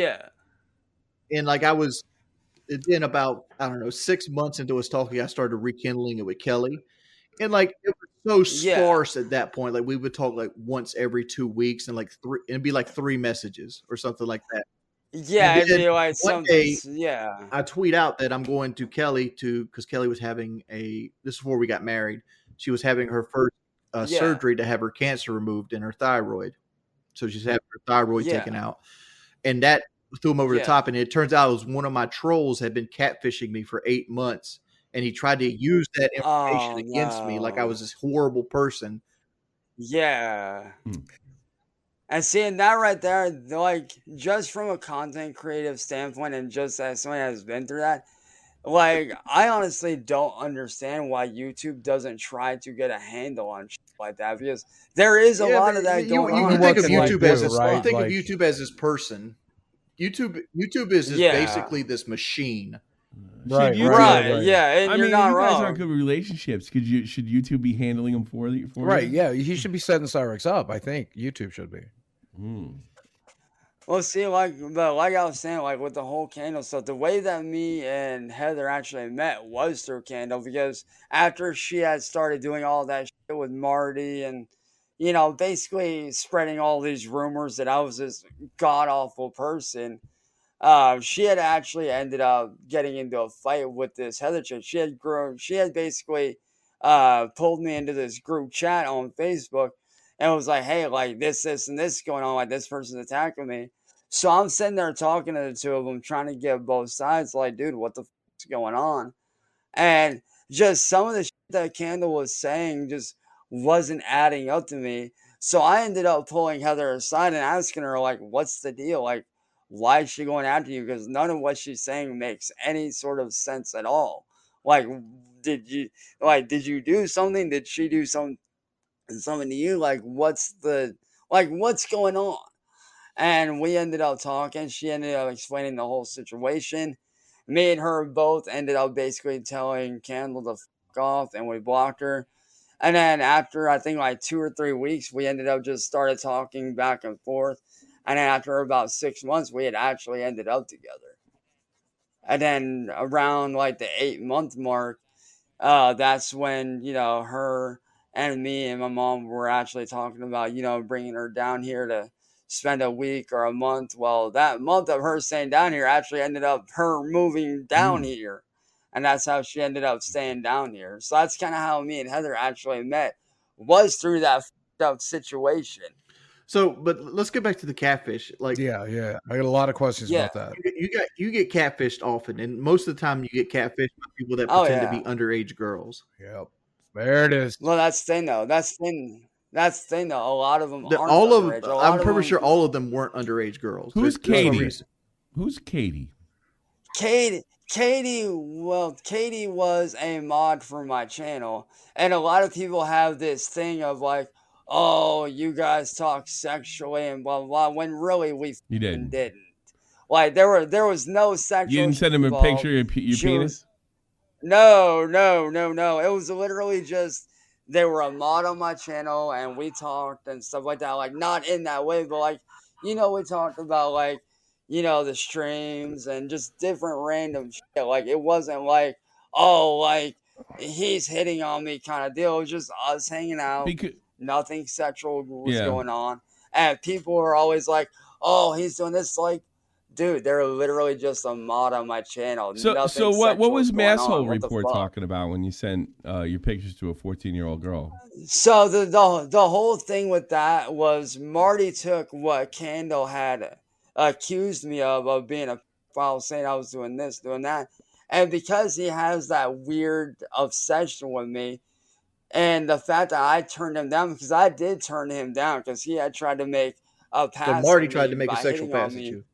I was then about, I don't know, 6 months into us talking, I started rekindling it with Kelly, and like it was so sparse at that point. Like we would talk like once every 2 weeks, and like it'd be like 3 messages or something like that. Yeah, it'd be like one day, I tweet out that I'm going to Kelly because Kelly was having this is before we got married. She was having her first surgery to have her cancer removed in her thyroid. So she's having her thyroid taken out. And that threw him over the top. And it turns out it was one of my trolls had been catfishing me for 8 months. And he tried to use that information against me like I was this horrible person. Yeah. And seeing that right there, like, just from a content creative standpoint, and just as someone has been through that, like, I honestly don't understand why YouTube doesn't try to get a handle on shit like that, because there is a lot of that going on. You think of YouTube as this, right? Think of YouTube as this person. YouTube is basically this machine. Right. Yeah, and you're not wrong. You guys aren't good relationships. Should YouTube be handling them for you? Right. Yeah, he should be setting Cyrex up. I think YouTube should be. Well, see, like I was saying, like with the whole Candle stuff, the way that me and Heather actually met was through Candle, because after she had started doing all that shit with Marty and, you know, basically spreading all these rumors that I was this god-awful person, she had actually ended up getting into a fight with this Heather chick. She had basically pulled me into this group chat on Facebook, and it was like, hey, like this, and this going on, like this person's attacking me. So I'm sitting there talking to the two of them, trying to get both sides. Like, dude, what the is going on? And just some of the shit that Candle was saying just wasn't adding up to me. So I ended up pulling Heather aside and asking her, like, what's the deal? Like, why is she going after you? Because none of what she's saying makes any sort of sense at all. Like, did you do something? Did she do something to you? Like, what's going on? And we ended up talking. She ended up explaining the whole situation. Me and her both ended up basically telling Candle to fuck off, and we blocked her. And then after, I think, like 2 or 3 weeks, we ended up just started talking back and forth. And then after about 6 months, we had actually ended up together. And then around like the 8-month mark, that's when, you know, her and me and my mom were actually talking about, you know, bringing her down here to spend a week or a month. Well, that month of her staying down here actually ended up her moving down here. And that's how she ended up staying down here. So that's kind of how me and Heather actually met, was through that f***ed up situation. So, but let's get back to the catfish. Like, yeah, I got a lot of questions about that. You get catfished often, and most of the time you get catfished by people that pretend to be underage girls. Yep, there it is. Well, that's the thing, though. That's the thing, though. A lot of them aren't underage. I'm pretty sure all of them weren't underage girls. Who's Katie? Who's Katie? Katie was a mod for my channel, and a lot of people have this thing of like, oh, you guys talk sexually and blah, blah, blah, when really we didn't. Like, there was no sexual. You didn't send him a picture of your penis? No. It was literally just, they were a mod on my channel, and we talked and stuff like that. Like, not in that way, but like, you know, we talked about like, you know, the streams and just different random shit. Like, it wasn't like, oh, like, he's hitting on me kind of deal. It was just us hanging out. Nothing sexual was going on. And people were always like, oh, he's doing this. Like, dude, they're literally just a mod on my channel. So what was Masshole Report talking about when you sent your pictures to a 14-year-old girl? So the whole thing with that was Marty took what Candle had accused me of being a pedophile, saying I was doing this, doing that. And because he has that weird obsession with me, and the fact that I turned him down, because I did turn him down, because he had tried to make a pass. So Marty tried to make a sexual pass at you.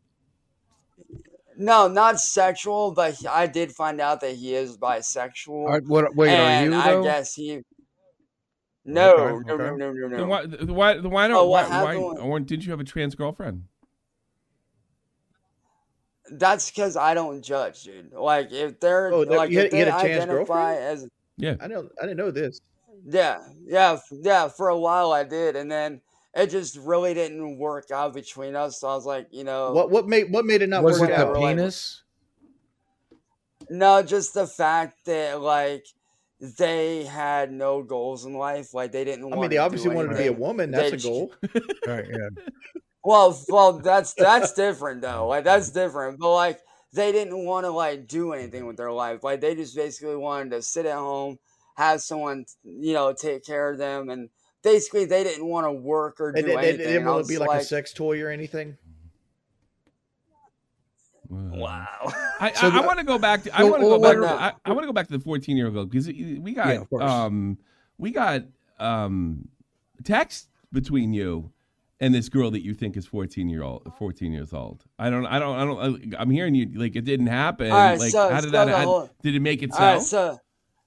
No, not sexual, but I did find out that he is bisexual. Wait, are you, though? I guess he... No. Why didn't you have a trans girlfriend? That's because I don't judge, dude. Like, if they're... you had a trans girlfriend? Yeah. I didn't know this. Yeah, for a while I did, and then it just really didn't work out between us. So I was like, what made it not work out? Was it the penis? No, just the fact that like they had no goals in life. Like they didn't. I mean, they obviously wanted to be a woman. That's a goal. Right, yeah. Well, that's different though. Like that's different. But like they didn't want to like do anything with their life. Like they just basically wanted to sit at home, have someone take care of them, and basically they didn't want to work or do anything. They didn't want to be like a sex toy or anything. Wow. I want to go back to I want to go back to the 14-year-old girl because we got text between you and this girl that you think is 14 years old. I'm hearing you like it didn't happen. Right, like so, how did that did it make it so? Right, so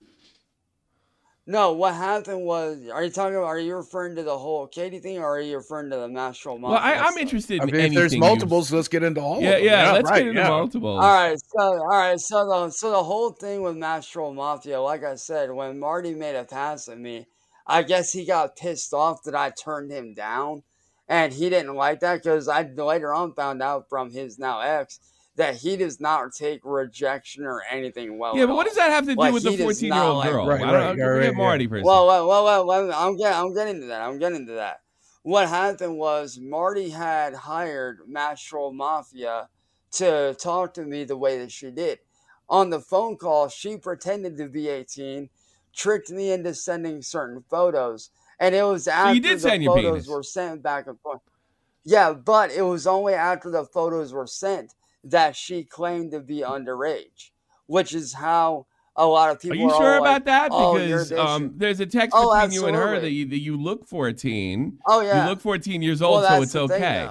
no, what happened was, are you referring to the whole Katie thing, or are you referring to the Mastro Mafia? Well, I'm interested in if there's multiples, let's get into all of them. Yeah, let's get into multiples. All right, so the whole thing with Mastro Mafia, like I said, when Marty made a pass at me, I guess he got pissed off that I turned him down, and he didn't like that because I later on found out from his now ex that he does not take rejection or anything well. Yeah, but what does that have to do with the 14-year-old girl? Right, Marty for a second. Well, I'm getting to that. What happened was Marty had hired Mastro Mafia to talk to me the way that she did. On the phone call, she pretended to be 18, tricked me into sending certain photos, and it was after the photos were sent back and forth. Yeah, but it was only after the photos were sent that she claimed to be underage, which is how a lot of people are you sure about that? Because there's a text between absolutely. You and her that you look 14. Oh, yeah. You look 14 years old, so it's okay.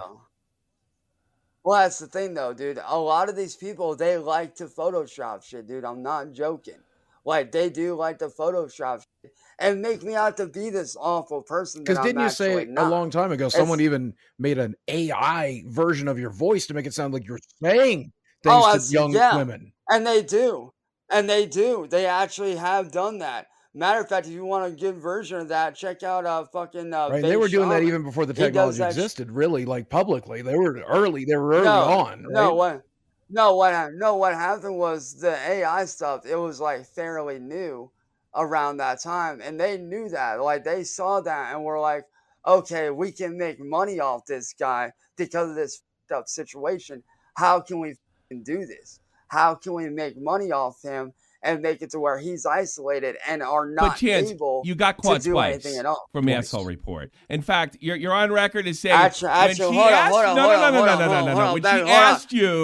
Well, that's the thing, though, dude. A lot of these people, they like to Photoshop shit, dude. I'm not joking. Like, they do like to Photoshop shit and make me out to be this awful person. Because didn't you say a long time ago, someone even made an AI version of your voice to make it sound like you're saying things to young women? And they do. They actually have done that. Matter of fact, if you want a good version of that, check out fucking right. They were doing that even before the technology existed, really, like publicly. They were early on. Right? What happened was the AI stuff, it was like fairly new around that time, and they knew that. Like they saw that and were like, okay, we can make money off this guy because of this up situation. How can we do this? How can we make money off him and make it to where he's isolated and are not able you got caught to do anything at all? From Asshole Report. In fact, you're on record as saying hold on. When she asked you,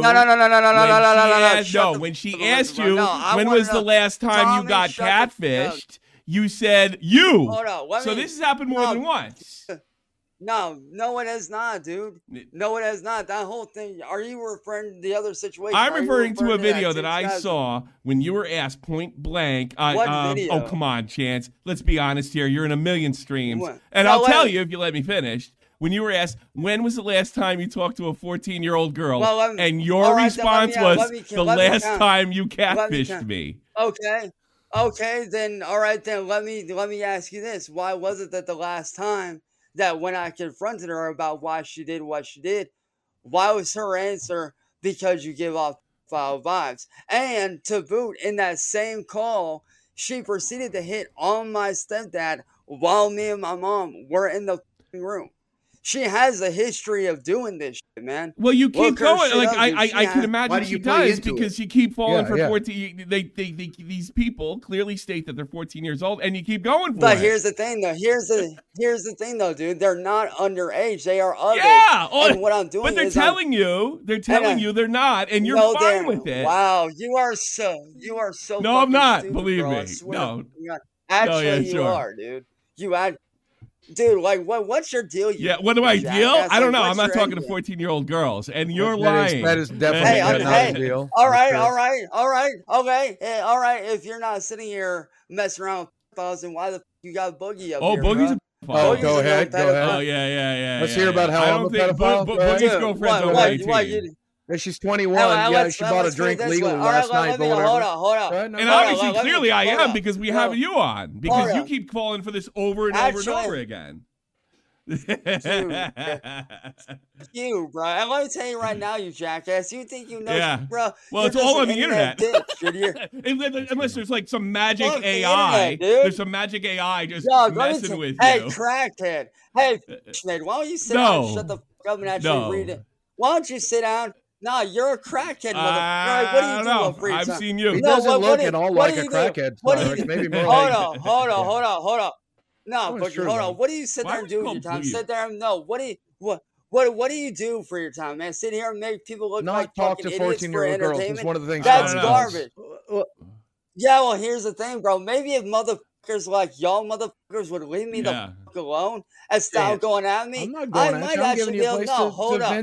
when she asked you, when was the last time you got catfished? You said you. So this has happened more than once. No, it has not, dude. No, it has not. That whole thing. Are you referring to the other situation? I'm referring to a video that I saw when you were asked point blank. What video? Oh, come on, Chance. Let's be honest here. You're in a million streams. And I'll tell you if you let me finish. When you were asked, when was the last time you talked to a 14-year-old girl? And your response was, the last time you catfished me. Okay, then, all right, then let me ask you this. Why was it that the last time that when I confronted her about why she did what she did, why was her answer, because you give off foul vibes? And to boot, in that same call, she proceeded to hit on my stepdad while me and my mom were in the room. She has a history of doing this shit, man. Well, you keep going. Like I can imagine she does because you keep falling for 14. These people clearly state that they're 14 years old, and you keep going for it. But here's the thing, though. Here's the thing, though, dude. They're not underage. They are of age. And what I'm doing but they're telling you they're not, and you're fine with it. Wow, you are so. No, I'm not. Stupid, believe bro. Me. No. Actually, you are, dude. Dude, like, what's your deal? What do I deal? I don't know. I'm not talking to 14-year-old girls, and you're lying. That is definitely not a deal. All right. Okay. All right. If you're not sitting here messing around with pedophiles, then why the you got Boogie up here? Boogie's a pedophile. Go ahead. Oh, yeah. Let's hear about how I'm a pedophile. Boogie's girlfriend's over 18. Yeah, she's 21. She bought a drink legally last night. Hold on. And obviously, clearly I am because we have you on. Because you keep falling for this over and over and over again. You, bro. And let me tell you right now, you jackass. You think you know, bro? Well, it's all on the internet. Unless there's like some magic AI. Internet, there's some magic AI just messing with you. Hey, crackhead. Hey, why don't you sit down and shut the fuck up and actually read it? Why don't you sit down? Nah, you're a crackhead, motherfucker. What do you do? I've seen you. He doesn't look at all like a crackhead. Maybe more. Hold on. No, but hold on. What do you sit there and do with your time? Sit there and what do you do for your time, man? Sit here and make people look like fucking idiots for entertainment. One of the things that's garbage. Yeah, well, here's the thing, bro. Maybe if motherfuckers like y'all motherfuckers would leave me the fuck alone and stop going at me, I might actually be able. No, hold up.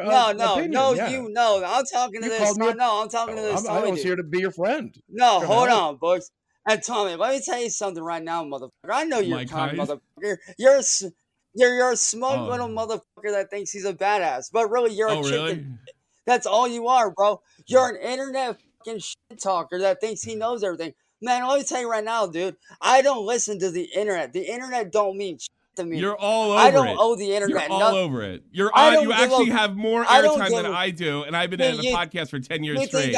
You know. I'm talking to this. I'm talking to this. I was here to be your friend. No, hold on, boys. And Tommy, let me tell you something right now, motherfucker. I know you're a kind motherfucker. You're a smug little motherfucker that thinks he's a badass, but really you're a chicken. Really? That's all you are, bro. You're an internet fucking shit talker that thinks he knows everything. Man, let me tell you right now, dude. I don't listen to the internet. The internet don't mean shit to me. You're all over it. I don't owe the internet. You're all over it. You actually have more airtime than I do, and I've been in the podcast for 10 years straight.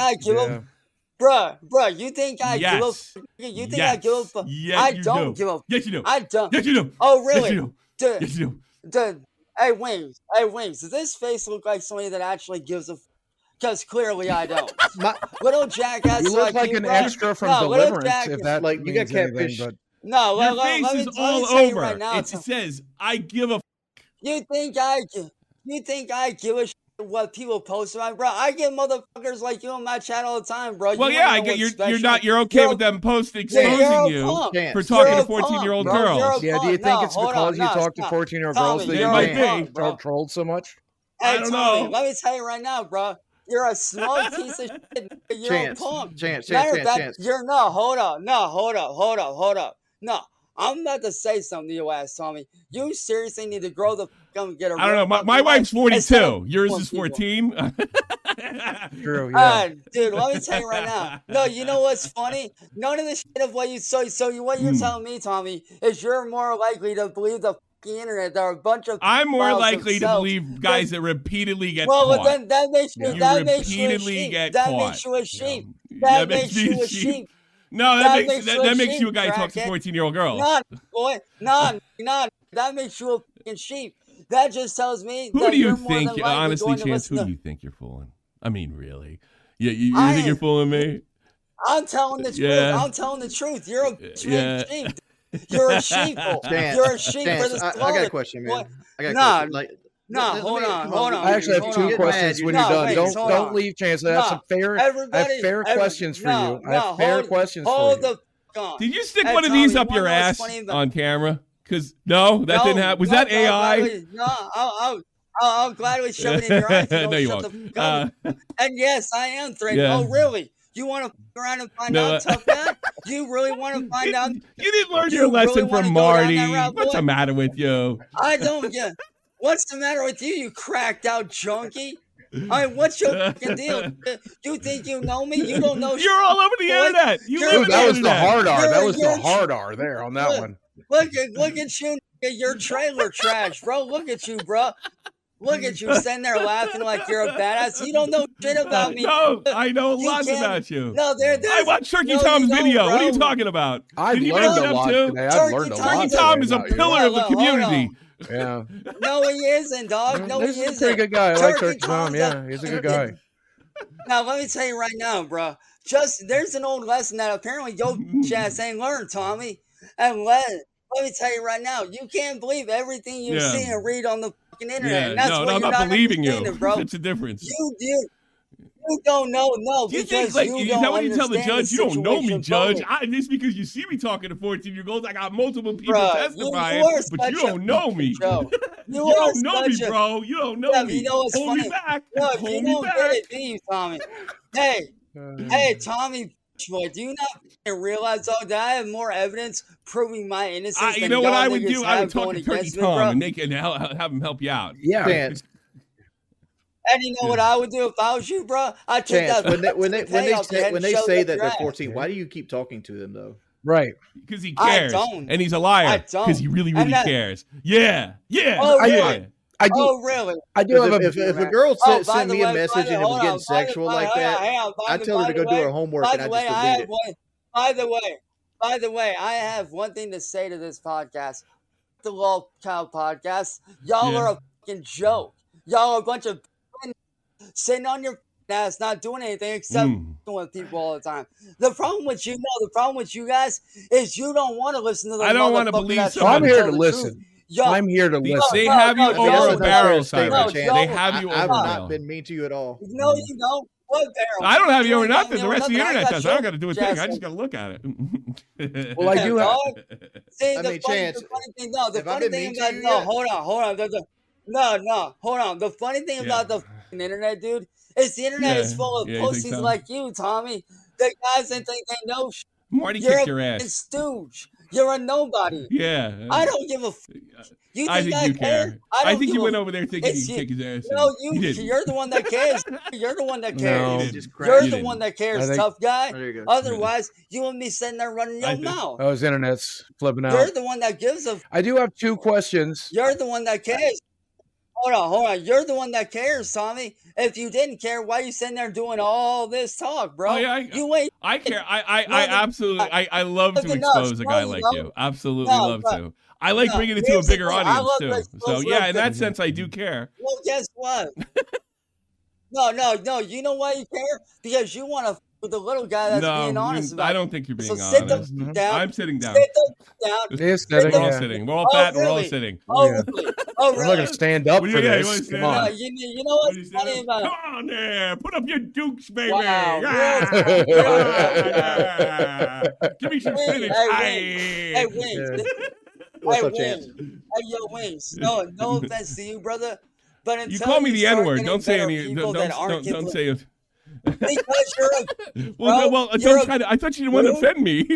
Bruh, you think I give a fuck? You think I give a fuck? Yes, I don't give a fuck. Yes, you do. I don't. Yes, you do. Oh, really? Yes, you do. Yes, you do. Hey, Wings. Does this face look like somebody that actually gives a fuck? Because clearly I don't. Little jackass. You look like an extra from Deliverance. If that like you got catfish. No, your face is all over. Right now, it says, "I give a." You think I give a shit what people post about, bro? I get motherfuckers like you on my chat all the time, bro. Well, I get you're okay with them exposing you for talking to 14-year-old girls. Yeah, do you think it's because you talk to 14-year-old girls that you might be trolled so much? I don't know. Let me tell you right now, bro. You're a small piece of shit. You're a punk. Chance. You're no. Hold up. No, I'm about to say something to your ass, Tommy. You seriously need to grow the fuck up and get a. I don't know. My wife's 42. Yours is 14. True. Yeah. Dude, let me tell you right now. No, you know what's funny? None of the shit of what you what you're telling me, Tommy, is you're more likely to believe the internet. There are a bunch of. I'm more likely to believe guys that repeatedly get caught. Well, then that makes you. That makes you a sheep. That makes you a sheep. That makes you a sheep. No, that makes you a guy who talks to 14-year-old girls. No. That makes you a fucking sheep. That just tells me. Who do you think? Honestly, Chance, who do you think you're fooling? I mean, really? You think you're fooling me? I'm telling the truth. Yeah. I'm telling the truth. You're a sheep. You're a sheep. You're a sheep for the slaughter. I got a question, man. Hold on. I actually have two questions when you're done. Don't leave, Chance. I have some fair questions for you. I have fair questions for you. Did you stick one of these up your ass on camera? Because that didn't happen. Was that AI? No, I'll gladly shove it in your eyes. No, you won't. And yes, I am threatened. Yeah. Oh, really? You want to f around and find out, tough guy? You really want to find out? You didn't learn your lesson from Marty. What's the matter with you? I don't get. What's the matter with you cracked out junkie? I mean, what's your fucking deal? You think you know me? You don't know. You're all over the internet. That was the hard R. That was the hard R there on that one. Look at you. Your trailer trash, bro. Look at you, bro. Look at you sitting there laughing like you're a badass. You don't know shit about me. No, I know lots about you. No, I watched Turkey Tom's video. What are you talking about? I've learned a lot today. Turkey Tom is a pillar of the community. Yeah. No, he isn't, dog. No, he isn't. He's a pretty good guy. I like Turkey Tom. Yeah, he's a good guy. Now, let me tell you right now, bro. There's an old lesson that apparently your ass ain't learned, Tommy. And let me tell you right now, you can't believe everything you see and read on the fucking internet. Yeah. And that's no, I'm not believing you, bro. That's the difference. You don't know, do you think, is that what you tell the judge? You don't know me, Judge. Just because you see me talking to 14-year-olds, I got multiple people testifying, but you don't know me. You don't know me, bro. You don't know me. You know what's Hold funny? me back. Look, Hold you me don't back. get it, do you, Tommy? Hey, Tommy, boy, do you not realize, though, that I have more evidence proving my innocence? You know what I would do? I would talk to Turkey Tom and have him help you out. Yeah. And you know what I would do if I was you, bro? I take that. When they say that they're 14, why do you keep talking to them though? Right. Because he cares. And he's a liar because he really cares. Yeah. Yeah. Oh, really? Yeah. I do. Oh, really? I do. If a girl sent me a message and it was getting sexual like that, I'd tell her to go do her homework and I'd just delete it. By the way, I have one thing to say to this podcast. The Lol Cow podcast. Y'all are a fucking joke. Y'all are a bunch of sitting on your ass, not doing anything except with people all the time. The problem with you guys is you don't want to listen to the. I don't want to believe so. I'm here to listen. I'm here to listen. They have you over a barrel, Cyrus. They have you over a barrel. I've not been mean to you at all. No, you don't. What barrel? I don't have you over nothing. The rest of the internet does. I don't got to do a thing. I just got to look at it. Well, I do have. See, the funny thing, no. The funny thing about hold on. Hold on. The funny thing about the internet, dude, is the internet is full of pussies like you, Tommy. The guys that think they know shit. Marty kicked your ass. Stooge. You're a nobody. Yeah. I don't give a You think I think you care. I think you went over there thinking you kick his ass. No, you're the one that cares. You're the one that cares. You're the one that cares, tough guy. Otherwise, you wouldn't be sitting there running your mouth. Oh, his internet's flipping out. You're the one that gives a. I do have 2 questions. You're the one that cares. Hold on. You're the one that cares, Tommy. If you didn't care, why are you sitting there doing all this talk, bro? Oh, yeah, you ain't. I care. I absolutely. I love to expose a guy like you. Absolutely love to. I like bringing it to a bigger audience too. So yeah, in that sense, I do care. Well, guess what? No. You know why you care? Because you want to with the little guy that's being honest about it. I don't think you're being honest. Sit down. I'm sitting down. Sit down. We're all sitting. We're all fat and we're all sitting. Oh, really? We're not going to stand up for this. Come on. You know what's funny about it? Come on there. Put up your dukes, baby. Wow. Give me some spinach. Hey, Wings. What's up, Chance? Hey, yo, Wings. No offense to you, brother. But you call me the N-word. Don't say any. Don't say it. Because you're a well, don't try to. I thought you didn't want to offend me.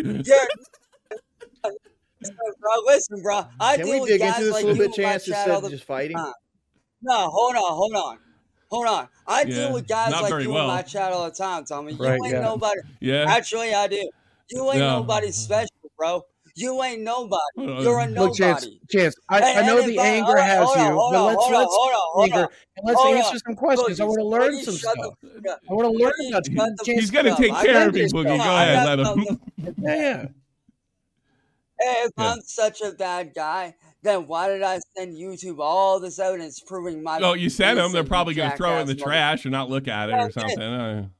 Listen, bro. Can we dig into this a little bit, Chance, instead of just fighting? No, hold on. I deal with guys like you in my chat all the time, Tommy. You ain't nobody. Yeah. Actually, I do. You ain't nobody special, bro. You ain't nobody. You're a nobody. Look, Chance, I know the anger has you, but let's answer some questions. I want to learn some stuff. I want to learn about you. He's going to take care of you, Boogie. Go ahead, let him. Yeah. If I'm such a bad guy, then why did I send YouTube all this evidence proving my... Oh, you sent them. They're probably going to throw it in the trash or not look at it or something.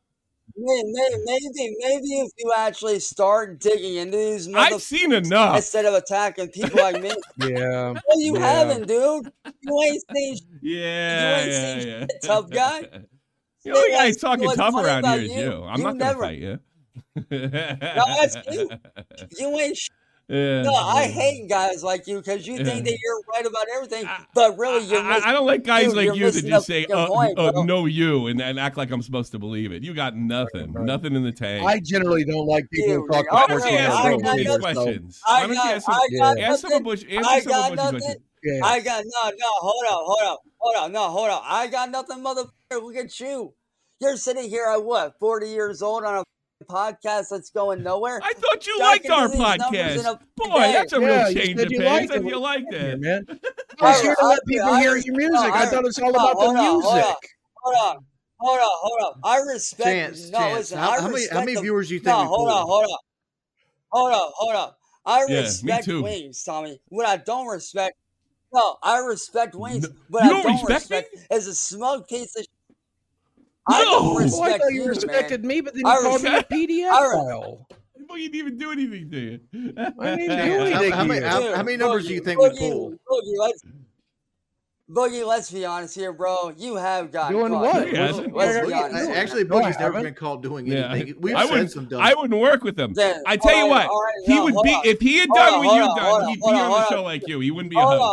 Maybe if you actually start digging into these I've seen enough instead of attacking people like me. Yeah. Well, you haven't, dude. You ain't seen shit, tough guy. The only guy talking tough around here is you. I'm not going to fight you. No, that's you. You ain't no, I hate guys like you because you think that you're right about everything, but really you're I don't like guys like you that just say, no, you, and act like I'm supposed to believe it. You got nothing. Right. Nothing in the tank. I generally don't like people who talk Why don't you ask these questions? Why don't you ask some questions? Yeah. I got hold on. I got nothing, motherfucker. Look at you. You're sitting here at 40 years old on a podcast that's going nowhere. I thought you liked our podcast. Boy, that's a real change of pace. If you liked it, man. I was here to let people hear your music. I thought it was all about the music. Hold on. I respect. Chance. How many viewers do you think we pulled? Hold on. I respect Wings, Tommy. What I don't respect. No, I respect Wings. What I don't respect is a smug piece of. I don't respect I thought you respected me, but then you called me a PDF file. Well, you didn't even do anything to you. I didn't do anything. How many numbers do you think we pulled? Boogie, let's be honest here, bro. You have got doing what? Let's be honest. Actually, Boogie's never been called doing anything. We've said some dumb. I wouldn't work with him. I tell you what, he would be if he had done what you've done. He'd be on the show like you. He wouldn't be a host.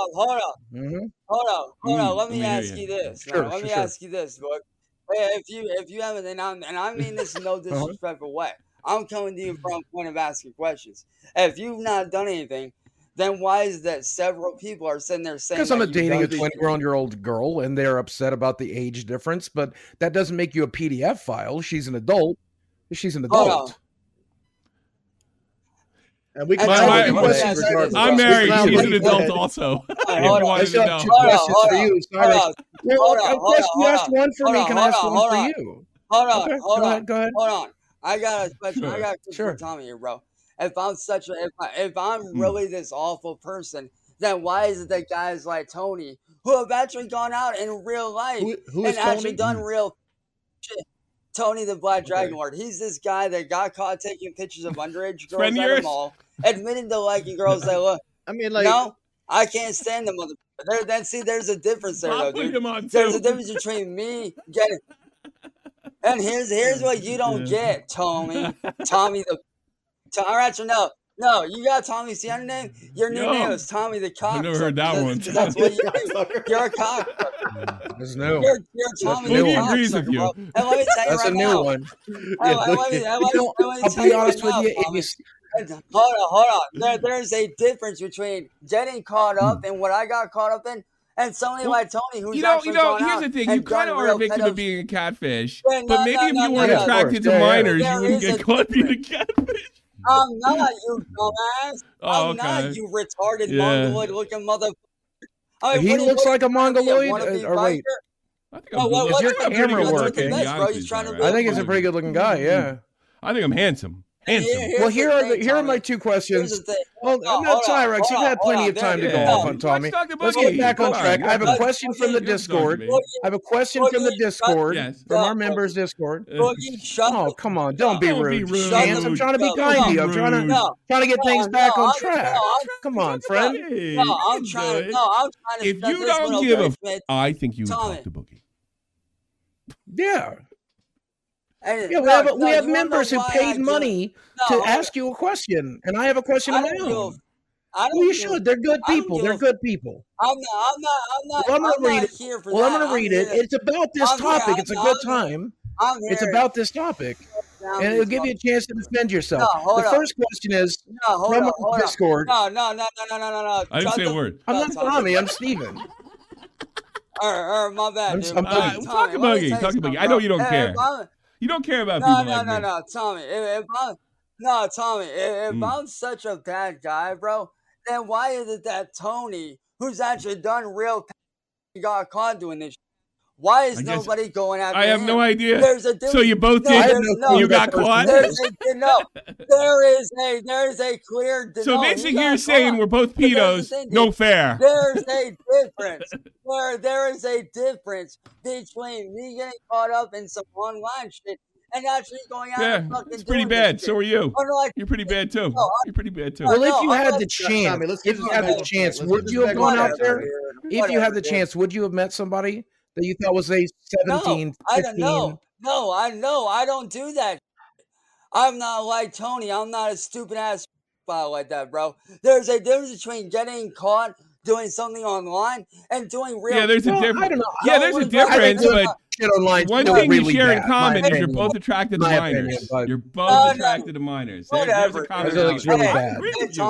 Hold on. Let me ask you this. Let me ask you this, boy. If you haven't, and I mean this in no disrespectful way, I'm coming to you from a point of asking questions. If you've not done anything, then why is that several people are sitting there saying? Because I'm dating a 21-year-old girl, and they're upset about the age difference, but that doesn't make you a PDF file. She's an adult. She's an adult. And we can I'm married. She's an adult also. Hold on. Two questions for you. You asked one for me. Can I ask one for you? Hold on. Go ahead. Hold on. I got a question. I got a question for Tommy here, bro. If I'm really this awful person, then why is it that guys like Tony, who have actually gone out in real life and actually done real shit? Tony the Black Dragon Lord. He's this guy that got caught taking pictures of underage girls at the mall, admitting to liking girls that look. I mean, like, no, I can't stand the motherfucker. There's a difference there, though, dude. There's a difference between me getting. And here's what you don't get, Tommy. Tommy the. Actually, no, you got Tommy Sienna name. Your new name is Tommy the Cock. I've never heard that one. That's what you're a cocksucker. That's new. You're Tommy the Cocksucker. Agrees with you. And let me tell you That's right a new now. one. I'll be honest with you. Hold on. There's a difference between getting caught up in what I got caught up in and somebody like Tony, who's actually gone out. Here's the thing: you kind of are a victim of being a catfish. Yeah, but maybe if you weren't attracted to minors, you wouldn't get caught being a catfish. I'm not, you dumbass. I'm not, you retarded mongoloid-looking motherfucker. He looks like a mongoloid. Or wait, I think is your camera working? I think he's a pretty good-looking guy. Yeah. I think I'm handsome. Well, here are my two questions. Well, I'm not Cyrex. You've had plenty of time to go off on Tommy. Let's get back on track. I have a question from the Discord. I have a question from the Discord, from our members' Discord. Oh, come on. Don't be rude. I'm trying to be kind to you. I'm trying to get things back on track. Come on, friend. No, I'm trying to. If you don't give a I think you would talk to Boogie. Yeah. Yeah, we have members who paid money to ask you a question, and I have a question of my own. Well, you should. They're good people. They're good people. I'm not. Well, I'm going to read it. Well, I'm going to read it. It's about this topic. It's a good time. It's about this topic, and it'll give you a chance to defend yourself. The first question is from Discord. No. I didn't say a word. I'm not Tommy. I'm Steven. My bad. Talk to Boogie. I know you don't care. You don't care about people like me. No, Tommy. If I'm such a bad guy, bro, then why is it that Tony, who's actually done real, got caught doing this? Why is nobody going after him? I have no idea. There's a difference. So you both did? You got caught? There is a clear. So basically, you're saying we're both pedos. No fair. There's a difference. There is a difference between me getting caught up in some online shit and actually going out and fucking it's pretty bad. So are you. You're pretty bad too. You're pretty bad too. Well, if you had the chance, would you have gone out there? If you had the chance, would you have met somebody that you thought was a 17, 15? No, I don't do that. I'm not like Tony. I'm not a stupid ass like that, bro. There's a difference between getting caught doing something online and doing real. Yeah, there's a difference. I don't know. Yeah, there's a difference, but one thing you share in common is you're both attracted to minors. You're both attracted to minors. There's a common ground. It's really bad.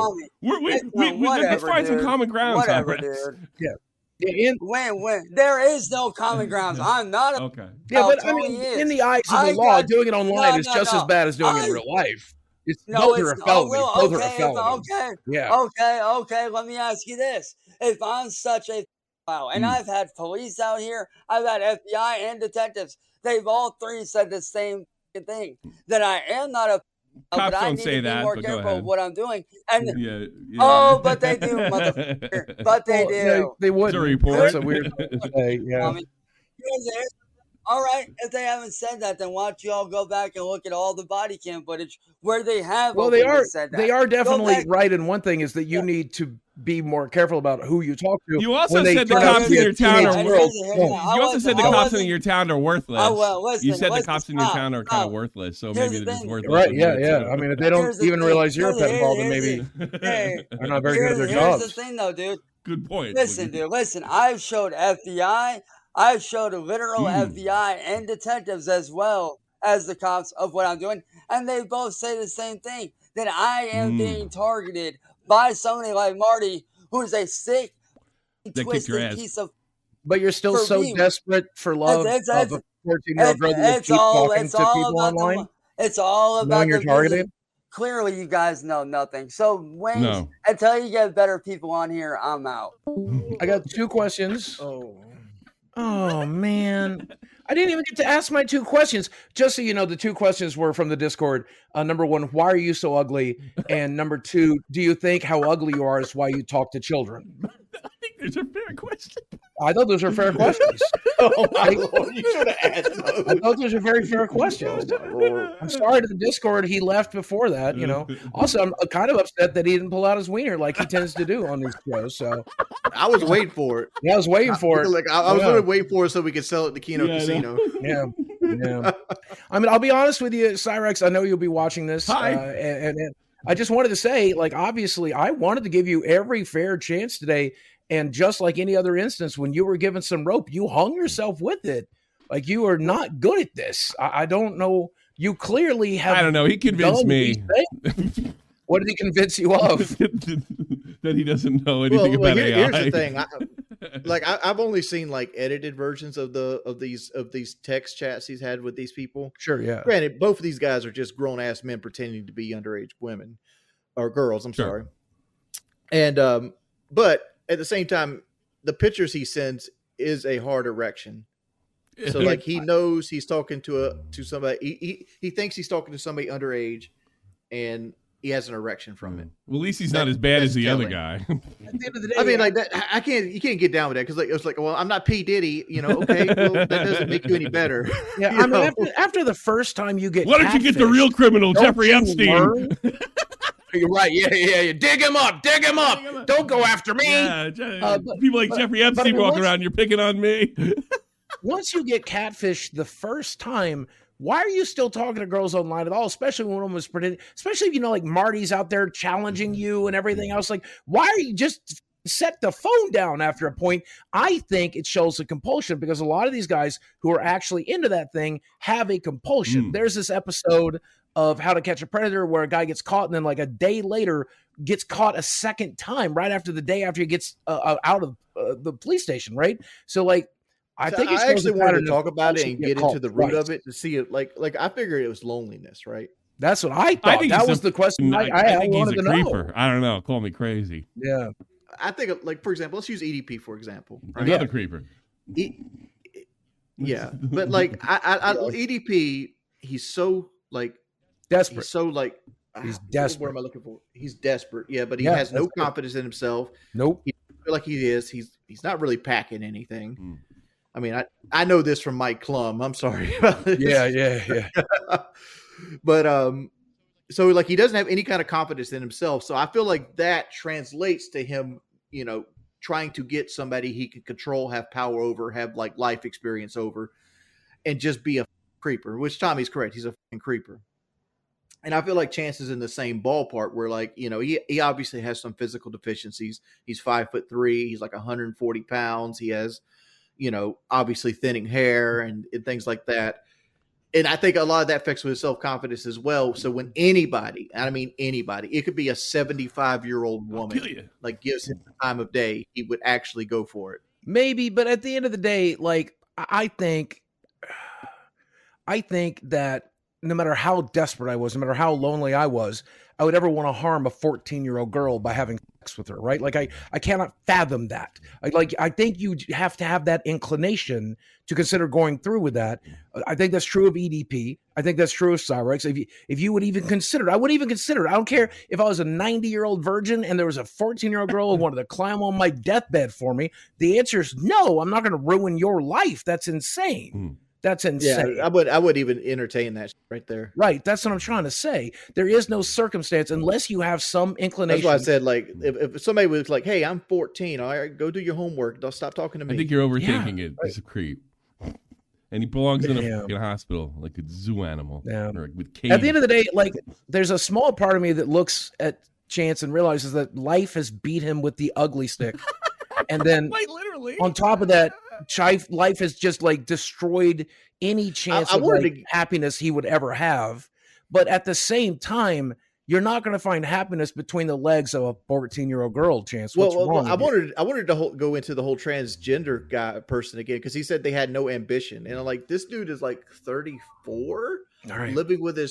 Let's find some common ground. Whatever, dude. Yeah. When there is no common grounds. I'm not. Okay. Yeah, but I mean, in the eyes of the law, doing it online is just as bad as doing it in real life. Both are a felony. Both are a felony. Okay. Yeah. Okay. Let me ask you this: if I'm such a and I've had police out here, I've had FBI and detectives. They've all three said the same thing, that I am not a. Cops but I don't need say to be that. more But careful go ahead. of what I'm doing. And yeah. Oh, but they do, motherfucker. But they do. They would. It's a report. That's a weird thing to say. Yeah. All right, if they haven't said that, then why don't you all go back and look at all the body cam footage where they have? Well, they are definitely right. And one thing is that you need to be more careful about who you talk to. You also said the cops in your town are worthless. You also said the cops in your town are worthless. You said the cops in your town are kind of worthless, so maybe they're just worthless. Right? Yeah. I mean, if they don't even realize you're a pedophile, then maybe they're not very good at their jobs. Here's the thing, though, dude. Good point. Listen, dude. Listen, I've showed FBI. I've showed literal FBI and detectives as well as the cops of what I'm doing, and they both say the same thing, that I am being targeted by somebody like Marty, who is a sick, twisted piece of. But you're still so desperate for love of a 14-year-old girl that you keep talking to people online. It's all about knowing you're targeted. clearly you guys know nothing. So Wayne, until you get better people on here, I'm out. I got 2 questions. Oh man. I didn't even get to ask my 2 questions. Just so you know, the 2 questions were from the Discord. Number 1, why are you so ugly? And number 2, do you think how ugly you are is why you talk to children? I think there's a fair question. I thought those were fair questions. Oh my Lord, you should have asked those. I thought those were very fair questions. I'm sorry to the Discord. He left before that, you know. Also, I'm kind of upset that he didn't pull out his wiener like he tends to do on these shows. So I was waiting for it. Yeah, I was waiting for it. Like I was literally waiting for it so we could sell it at the Keno Casino. Yeah. I mean, I'll be honest with you, Cyrex. I know you'll be watching this. Hi. And I just wanted to say, like, obviously, I wanted to give you every fair chance today. And just like any other instance, when you were given some rope, you hung yourself with it. Like, you are not good at this. I don't know. You clearly have. I don't know. He convinced me. What did he convince you of? That he doesn't know anything about AI. Here's the thing. I've only seen like edited versions of these text chats he's had with these people. Sure, yeah. Granted, both of these guys are just grown ass men pretending to be underage women or girls. I'm sorry. And but at the same time, the pictures he sends is a hard erection. So like he knows he's talking to somebody. He thinks he's talking to somebody underage, and he has an erection from it. Well, at least he's not as bad as the other guy. At the end of the day, I mean, like that. You can't get down with that because like it was like, well, I'm not P Diddy, you know. Okay, well, that doesn't make you any better. Yeah, I mean, after the first time you get, why don't you get the real criminal, Jeffrey Epstein? You're right. Yeah. Dig him up. Don't go after me. Yeah, people like Jeffrey Epstein walking around. You're picking on me. Once you get catfished the first time, why are you still talking to girls online at all? Especially when one was pretending. Especially if you know, like Marty's out there challenging you and everything else. Like, why are you just set the phone down after a point? I think it shows a compulsion because a lot of these guys who are actually into that thing have a compulsion. There's this episode of How to Catch a Predator where a guy gets caught and then like a day later gets caught a second time right after the day after he gets out of the police station, right? So like I think I actually wanted to talk about it and get into the root of it to see it. Like I figured it was loneliness, right? That's what I thought. That was the question I think wanted he's a to creeper. know. I don't know. Call me crazy. Yeah. I think like, for example, let's use EDP for example. Right? Another creeper. Yeah. But like I EDP, he's so like desperate. He's so like he's desperate. What am I looking for? He's desperate. Yeah, but he has no confidence in himself. Nope. He doesn't feel like he is. He's not really packing anything. I mean, I know this from Mike Klum. I'm sorry about this. Yeah. But so like he doesn't have any kind of confidence in himself. So I feel like that translates to him, you know, trying to get somebody he can control, have power over, have like life experience over, and just be a creeper, which Tommy's correct. He's a fucking creeper. And I feel like Chance is in the same ballpark where like, you know, he obviously has some physical deficiencies. He's 5'3". He's like 140 pounds. He has, you know, obviously thinning hair and things like that. And I think a lot of that affects with his self-confidence as well. So when anybody, I mean anybody, it could be a 75-year-old woman, like gives him the time of day, he would actually go for it. Maybe, but at the end of the day, like I think that no matter how desperate I was, no matter how lonely I was, I would ever want to harm a 14-year-old girl by having sex with her, right? Like I cannot fathom that. I think you have to have that inclination to consider going through with that. I think that's true of EDP. I think that's true of Cyrex. If you would even consider it, I wouldn't even consider it. I don't care if I was a 90-year-old virgin and there was a 14-year-old girl who wanted to climb on my deathbed for me. The answer is no. I'm not going to ruin your life. That's insane. That's insane. Yeah, I would even entertain that right there. Right. That's what I'm trying to say. There is no circumstance unless you have some inclination. That's why I said, like, if somebody was like, hey, I'm 14. All right, go do your homework. Don't stop talking to me. I think you're overthinking it. He's a creep. And he belongs in a fucking hospital like a zoo animal. Yeah. Or with cages. At the end of the day, like, there's a small part of me that looks at Chance and realizes that life has beat him with the ugly stick. And then like, literally. On top of that, life has just like destroyed any chance of like, happiness he would ever have. But at the same time, you're not going to find happiness between the legs of a 14-year-old girl. Chance. What's wrong? I wanted to go into the whole transgender person again because he said they had no ambition, and I'm like, this dude is like 34, living with his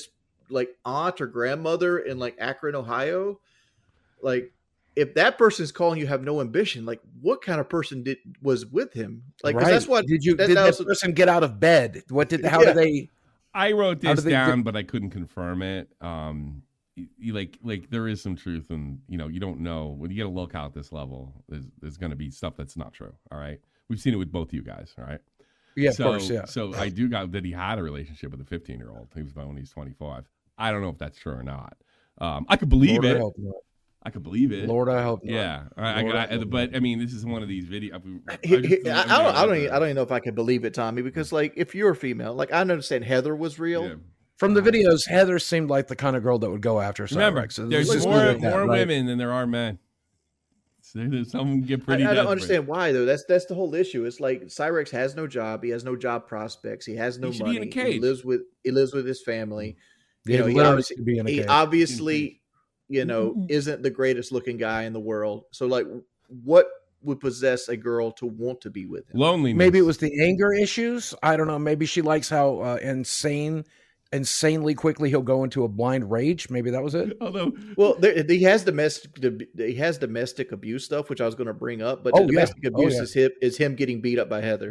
like aunt or grandmother in like Akron, Ohio, like if that person's calling you have no ambition, like what kind of person was with him? Like, right. that's what did that person get out of bed? How did they? I wrote this down, but I couldn't confirm it. Like there is some truth, and you don't know when you get a look out this level. There's going to be stuff that's not true. All right, we've seen it with both you guys. All right. Yeah, of course. Yeah. So I do got that he had a relationship with a 15-year-old. He was about when he's 25. I don't know if that's true or not. I could believe it. I could believe it. Lord, I hope not. Yeah, but I mean, this is one of these videos. I don't even know if I can believe it, Tommy, because like if you're a female, like I understand Heather was real. Yeah. From the videos, Heather seemed like the kind of girl that would go after Cyrex. Remember, there's more women than there are men. So some get pretty. I don't understand why though. That's the whole issue. It's like Cyrex has no job. He has no job prospects. He has no money. Be in a cage. He lives with his family. He obviously isn't the greatest looking guy in the world. So like, what would possess a girl to want to be with him? Loneliness. Maybe it was the anger issues. I don't know. Maybe she likes how insanely quickly he'll go into a blind rage. Maybe that was it. Well, he has domestic abuse stuff, which I was going to bring up. But domestic abuse is him getting beat up by Heather.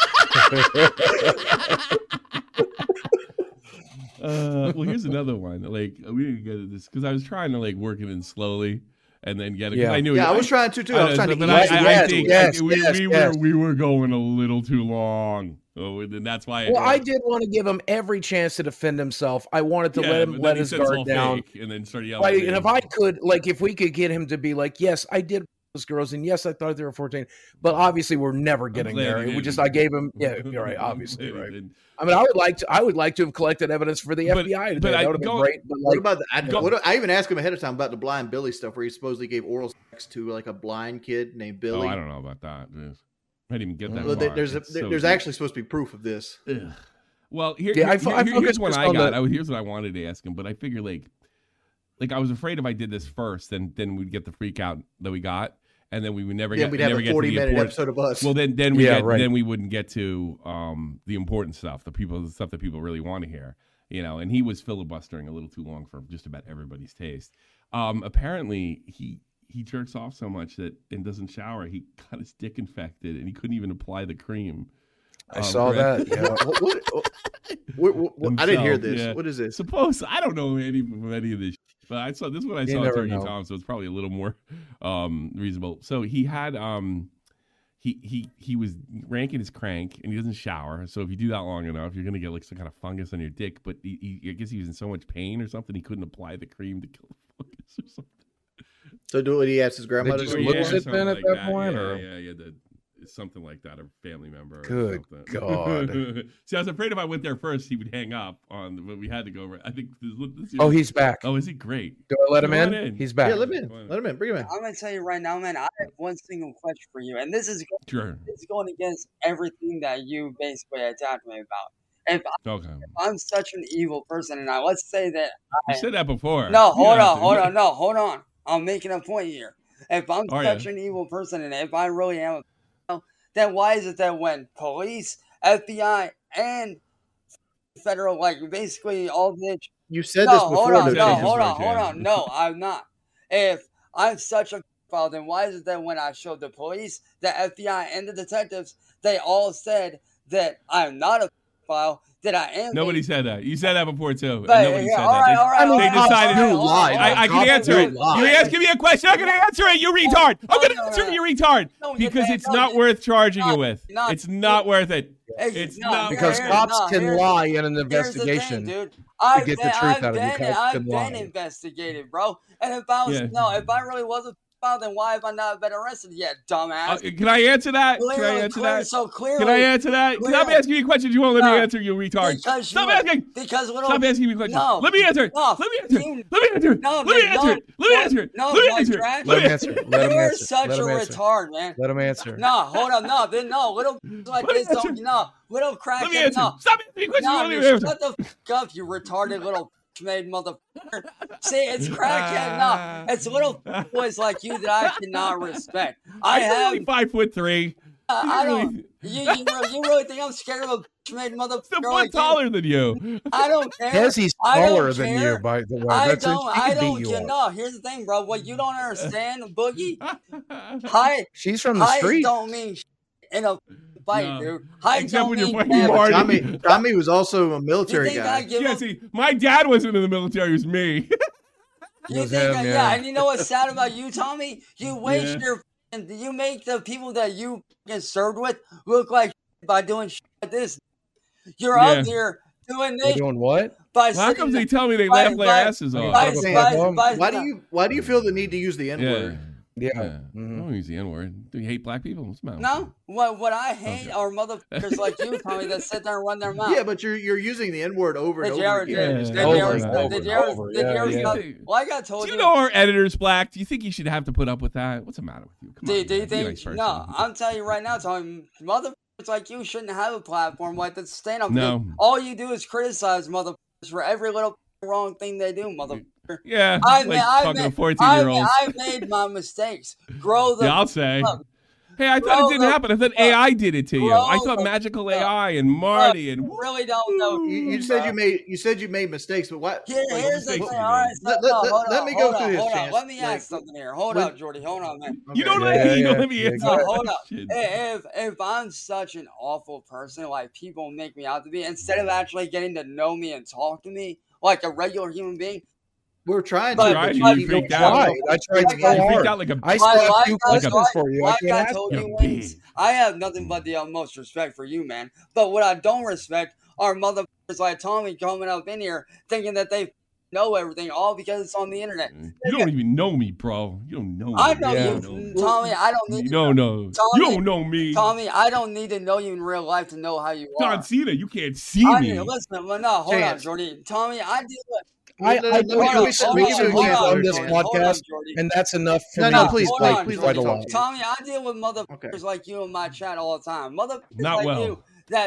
Well, here's another one. Like we didn't get this because I was trying to like work it in slowly and then get it. Yeah, I knew. Yeah, I was trying to too. I was trying to. I think we were going a little too long. Oh, and that's why. I did want to give him every chance to defend himself. I wanted to let him let his guard down, and then start yelling. And if I could, like, if we could get him to be like, "Yes, I did those girls, and yes, I thought they were 14," but obviously we're never getting there. I gave him. Yeah, you're right. Obviously, right. I mean, I would like to have collected evidence for the FBI today. That would have been great. But what about I even asked him ahead of time about the blind Billy stuff, where he supposedly gave oral sex to like a blind kid named Billy. Oh, I don't know about that. I didn't even get that. Well, there's actually supposed to be proof of this. Ugh. Well, here's what I got. Here's what I wanted to ask him, but I figure like I was afraid if I did this first, then we'd get the freak out that we got, and then we would never get. We'd have a 40-minute episode of us. Well, then we wouldn't get to the important stuff, the stuff that people really want to hear, And he was filibustering a little too long for just about everybody's taste. Apparently, he jerks off so much and doesn't shower. He got his dick infected, and he couldn't even apply the cream. I saw that. Yeah. What, I didn't hear this. Yeah. What is this? I don't know any of this, but I saw this one. I saw Turkey Tom, so it's probably a little more reasonable. So he had he was ranking his crank, and he doesn't shower. So if you do that long enough, you're gonna get like some kind of fungus on your dick. But I guess he was in so much pain or something, he couldn't apply the cream to kill the fungus or something. So do what he asked his grandmother to lose it then at that point? Yeah, something like that, a family member. Good God. See, I was afraid if I went there first, he would hang up but we had to go. I think he's back. Oh, is he great? Do I let him in? He's back. Yeah, let him in. Bring him in. I'm going to tell you right now, man, I have one single question for you. And this is going against everything that you basically attacked me about. If I'm such an evil person, and let's say that you said that before. No, hold on. I'm making a point here. If I'm such an evil person, and if I really am, then why is it that when police, FBI, and federal, like basically all the you said this before. Hold on. No, I'm not. If I'm such a pedophile, then why is it that when I showed the police, the FBI, and the detectives, they all said that I'm not a pedophile, that I am? Nobody said that. You said that before too. But, nobody said that. All right. They decided to lie. I can answer it. You're asking me a question. I'm going to answer it, you retard. I'm going to answer it, you retard. Because it's not worth charging you with. It's not worth it. It's not because cops can lie in an investigation. Dude. To get the truth out of you, I've been investigated, bro. And if I really was a pedophile, then why have I not been arrested yet, dumbass? Can I answer that? So clearly. Can I answer that? Stop asking me questions you won't let me answer, you retard. Stop asking. Stop asking me questions. Let me answer. Let me answer. You're such a retard, man. Let him answer. No, hold on. No, little like this don't. No, little crackhead. No. Stop asking me questions. Shut the fuck up, you retarded little made motherfucker. See, it's crackhead. No, it's little boys like you that I cannot respect. I'm only 5'3". I don't. You really think I'm scared of a bitch-made motherfucker? He's a foot taller than you. I don't care. Yes, he's taller than you, by the way. I don't. No, here's the thing, bro. What you don't understand, Boogie. Height. She's from the street. Don't mean in a fight, dude. Height Except don't when you're mean fighting Marty. Tommy was also a military guy. Yeah, see, my dad wasn't in the military. It was me. You think, and you know what's sad about you, Tommy? You waste you make the people that you served with look like by doing shit like this. You're out here doing this. Doing what? How come they tell me they laugh their asses off? Why do you feel the need to use the N-word? Yeah. Mm-hmm. Don't use the N-word. Do you hate black people? What's the matter? No. What I hate are motherfuckers like you, Tommy, that sit there and run their mouth. Yeah, but you're using the N-word over and over again. Like I told you. Do you know our editor's black? Do you think you should have to put up with that? What's the matter with you? Come on, do you think? No, I'm telling you right now, Tommy, motherfuckers like you shouldn't have a platform like that. Stand up. No. All you do is criticize motherfuckers for every little wrong thing they do, motherfucker. Yeah, I made my mistakes. Grow them. Yeah, I'll say. Hey, I thought it didn't happen. I thought AI did it to you. I thought magical AI and Marty and really don't know. You said you made mistakes, but what? Here's the thing. All right, let me go through this. Let me ask something here. Hold up, Jordy. Hold on, man. You don't let me answer. Hold up. If I'm such an awful person, like people make me out to be, instead of actually getting to know me and talk to me like a regular human being. We're trying to. You freaked out. I tried to go hard. I still have a few questions for you. I told you, Wings, I have nothing but the utmost respect for you, man. But what I don't respect are motherfuckers like Tommy coming up in here thinking that they know everything, all because it's on the internet. You don't even know me, bro. You don't know me. I know you, Tommy. I don't need. You don't know. You don't know me, Tommy. I don't need to know you in real life to know how you are. John Cena, you can't see me. Listen, hold on, Jordy. Tommy, I deal with. We can on this podcast, and that's enough for me. Please, right along. Tommy, I deal with motherfuckers like you in my chat all the time. Motherfuckers like you but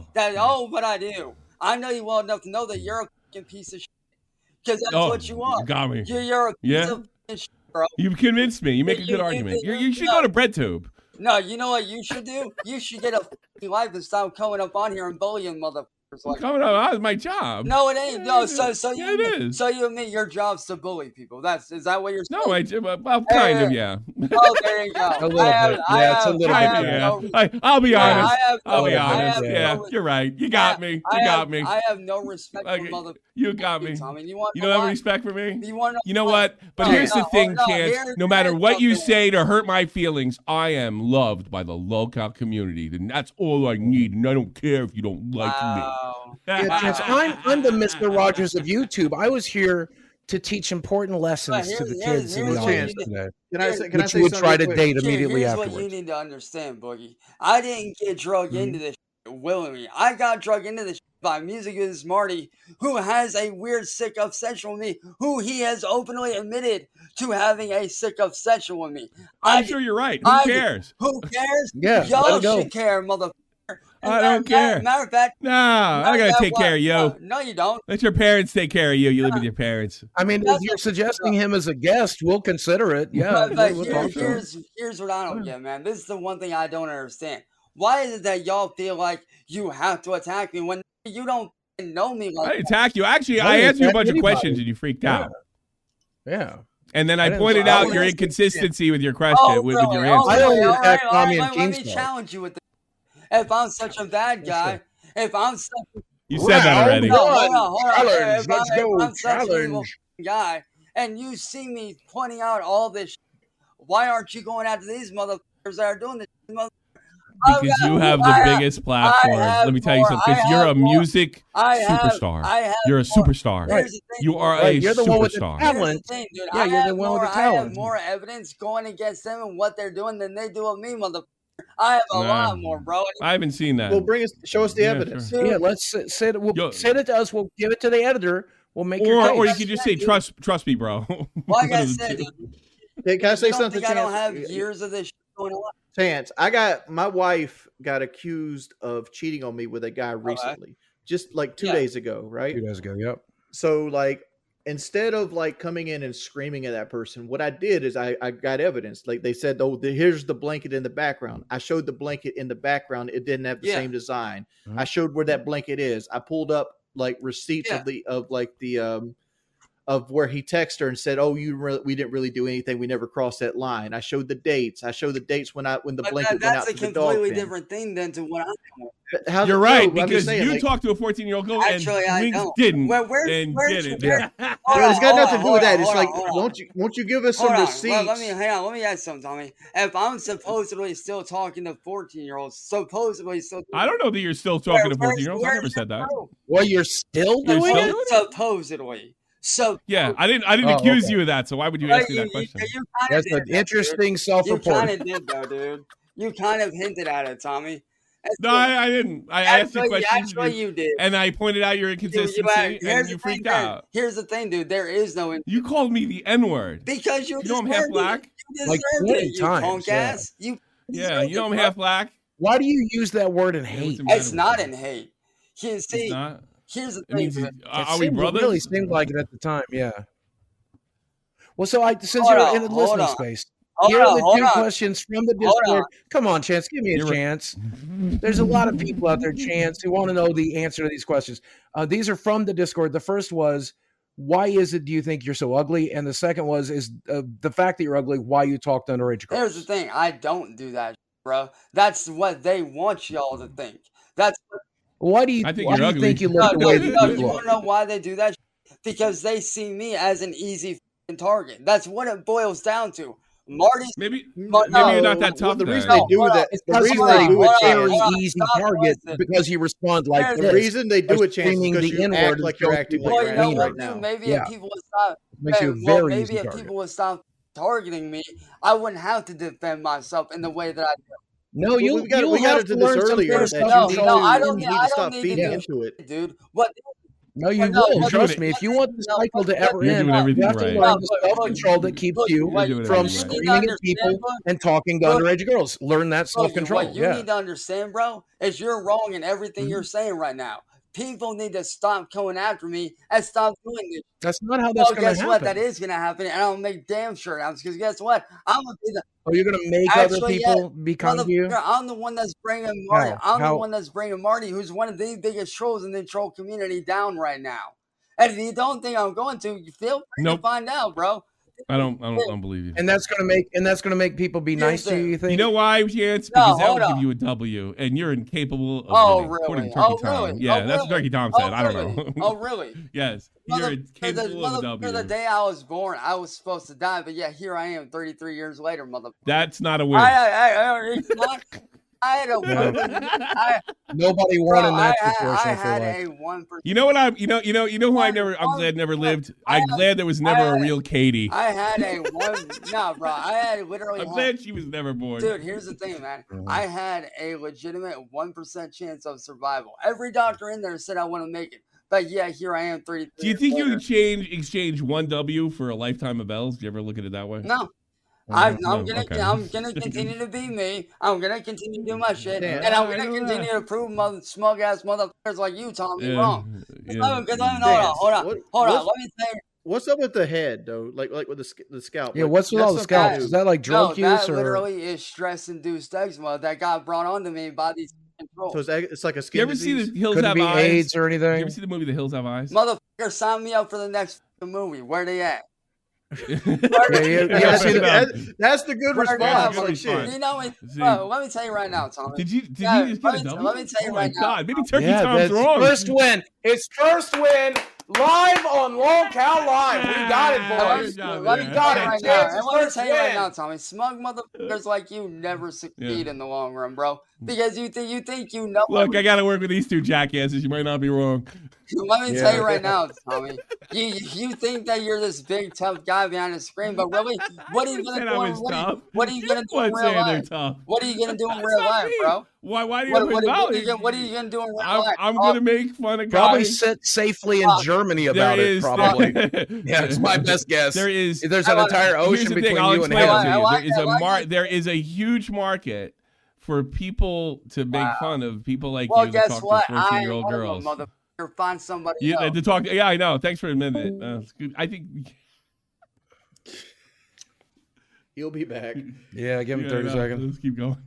I do. I know you well enough to know that you're a fucking piece of shit. Because that's what you are. You got me. You're a piece of shit, bro. You've convinced me. You make a good argument. You should go to BreadTube. No, you know what you should do? You should get a fucking life and stop coming up on here and bullying motherfuckers. Like, coming up, that's my job. No, it ain't. No, so it is. So you admit your job's to bully people. Is that what you're saying? No, well, kind of, yeah. Oh, there you go. A little bit. Yeah, it's a little bit. Yeah. I'll be honest. I'll be honest. Yeah, you're right. You got me. You got me. I have no respect for motherfuckers. You got me. Tommy, you don't have respect for me? You know what? But here's the thing, Chance. No matter what you say to hurt my feelings, I am loved by the local community. And that's all I need. And I don't care if you don't like me. Yeah, Chance, I'm the Mr. Rogers of YouTube. I was here to teach important lessons to the kids in the audience today. Can I say would try to date immediately afterwards. Here's what you need to understand, Boogie. I didn't get drugged into this willingly. I got drugged into this by Music is Marty, who has a weird sick obsession with me, who he has openly admitted to having a sick obsession with me. I'm sure you're right. Who cares? Who cares? Yeah, y'all should care, motherfucker. I don't care. Matter of fact, no, I gotta take care of you. No, you don't. Let your parents take care of you. You live with your parents. I mean, if you're suggesting him as a guest, we'll consider it. Yeah. But here's what I don't get, man. This is the one thing I don't understand. Why is it that y'all feel like you have to attack me when you don't know me? Like I didn't attack you. Actually, I asked you a bunch of questions and you freaked out. Yeah. And then I pointed out your inconsistency with your question, with your answer. I don't attack Tommy and Let me challenge you with this. If I'm such a bad guy, if I'm such you said that already. No, hold on. Challenge. Let's go. If I'm such an evil guy, and you see me pointing out all this, why aren't you going after these motherfuckers that are doing this? Because you have the biggest platform. Let me tell you something. Because you're a music superstar. You're a superstar. Right. You are a you're the superstar. one with the talent. Yeah, you're the one with the talent. I have more evidence going against them and what they're doing than they do with me, motherfucker. I have a lot more, bro. I haven't seen that. Well, show us the evidence. Sure. Yeah, let's say it. We'll send it to us. We'll give it to the editor. We'll make your case. Or you can just say, trust me, bro. Like I said, can I say something? I don't have years of this shit going on. Chance, my wife got accused of cheating on me with a guy recently, just like 2 days ago, right? 2 days ago, yep. So instead of like coming in and screaming at that person, what I did is I got evidence. Like they said, oh, here's the blanket in the background. I showed the blanket in the background. It didn't have the same design. I showed where that blanket is. I pulled up like receipts of where he texted her and said, "Oh, we didn't really do anything. We never crossed that line." I showed the dates. I showed the dates when the blanket went out to the dog. That's a completely different thing than to what I'm doing. You're right, because you talked to a 14-year-old girl and Winks didn't. Where's didn't. It's got nothing to do with that. It's like, won't you give us some receipts? Well, let me ask something, Tommy. If I'm supposedly still talking to 14-year-olds, I don't know that you're still talking to 14-year-olds. I never said that. Well, you're still doing it? Supposedly. So yeah, I didn't accuse you of that. So why would you ask me that question? That's an interesting self-report. You kind of did, though, dude. You kind of hinted at it, Tommy. No, I didn't. I asked you questions. Actually, you did. And I pointed out your inconsistency, and you freaked out. Here's the thing, dude. There is no. You called me the N-word because you know I'm half black. Like 20 times. You know I'm half black. Why do you use that word in hate? It's not in hate. See, it's not. Here's the thing. Are we brothers? It really seemed like it at the time, yeah. Well, since you're in the listening space, here are the two questions from the Discord. Come on, Chance, give me a chance. There's a lot of people out there, Chance, who want to know the answer to these questions. These are from the Discord. The first was, why is it do you think you're so ugly? And the second was, is the fact that you're ugly, why you talk to underage girls? Here's the thing. I don't do that, bro. That's what they want y'all to think. That's what. Why do you think you look the way you look? You want to know why they do that? Because they see me as an easy target. That's what it boils down to. Marty's maybe you're not that tough. Well, the reason they do that is the reason they do a very easy target because you respond like the reason they do a chance because you act like you're acting like you're acting right now. Maybe if people would stop. Maybe if people would stop targeting me, I wouldn't have to defend myself in the way that I do. No, we got to do this earlier. I don't need to stop feeding into it, dude. What? No, you will. Trust me. If you want the cycle to ever end, you have to learn the self-control that keeps you from screaming at people and talking to underage girls. Learn that self-control. What you need to understand, bro, is you're wrong in everything you're saying right now. People need to stop going after me and stop doing this. That's not how that's going to happen. Guess what? That is going to happen, and I'll make damn sure happens. Because guess what? I'm going to be the. Oh, you're going to make other people be kind to you? I'm the one that's bringing Marty. The one that's bringing Marty, who's one of the biggest trolls in the troll community, down right now. And if you don't think I'm going to, you feel free to find out, bro. I don't believe you. And that's gonna make people be nice to you. You think? You know why, Chance? Because that would give you a W, and you're incapable of winning. Really? According to Turkey Tom. Yeah, that's what Turkey Tom said. I don't know. Oh, really? Yes, you're incapable of a W. For the day I was born, I was supposed to die, but yeah, here I am, 33 years later, motherfucker. That's not a win. I had a 1%. Nobody won in that situation. I had a 1%. You know what? I'm glad never lived. I'm glad there was never a real Katie. I had a 1. No, bro. I had literally. I'm glad she was never born. Dude, here's the thing, man. I had a legitimate 1% chance of survival. Every doctor in there said I want to make it. But yeah, here I am. 33. Do you think you would exchange one W for a lifetime of L's? Do you ever look at it that way? No. I'm gonna continue to be me. I'm gonna continue to do my shit, and I'm gonna continue to prove smug ass motherfuckers like you, Tommy, wrong. Hold on. Let me tell you. What's up with the head though? Like with the scalp? Yeah, what's with all the scalps? Is that like drug use? That literally is stress-induced eczema that got brought onto me by these controls. So it's like a skin disease? You ever see The Hills Have Eyes? AIDS or anything? You ever see the movie The Hills Have Eyes? Motherfucker, sign me up for the next movie. Where they at? That's the good response. You know, let me tell you right now, Tommy. Did you just get a double? Let me tell you right now. God, maybe Turkey Tom's wrong. First win. It's first win live on Lol Cow Live. We got it, boys. We got it. Let me tell you right now, Tommy. Smug motherfuckers like you never succeed in the long run, bro. Because you think you know. Look, I got to work with these two jackasses. You might not be wrong. Let me tell you right now, Tommy. You think that you're this big tough guy behind the screen, but really, what are you gonna do? What are you gonna do in real life? What are you gonna do in real life, bro? Why do you what are you gonna do in real life? I'm gonna make fun of guys. Probably sit safely in Germany about it. Probably. Yeah, it's my best guess. There's an entire ocean between you and him. There is a huge market for people to make fun of people like you that talk to 14-year-old girls. or find somebody else. To talk. Yeah, I know. Thanks for admitting it. It's good. I think he'll be back. Yeah, give him 30 seconds. Let's keep going.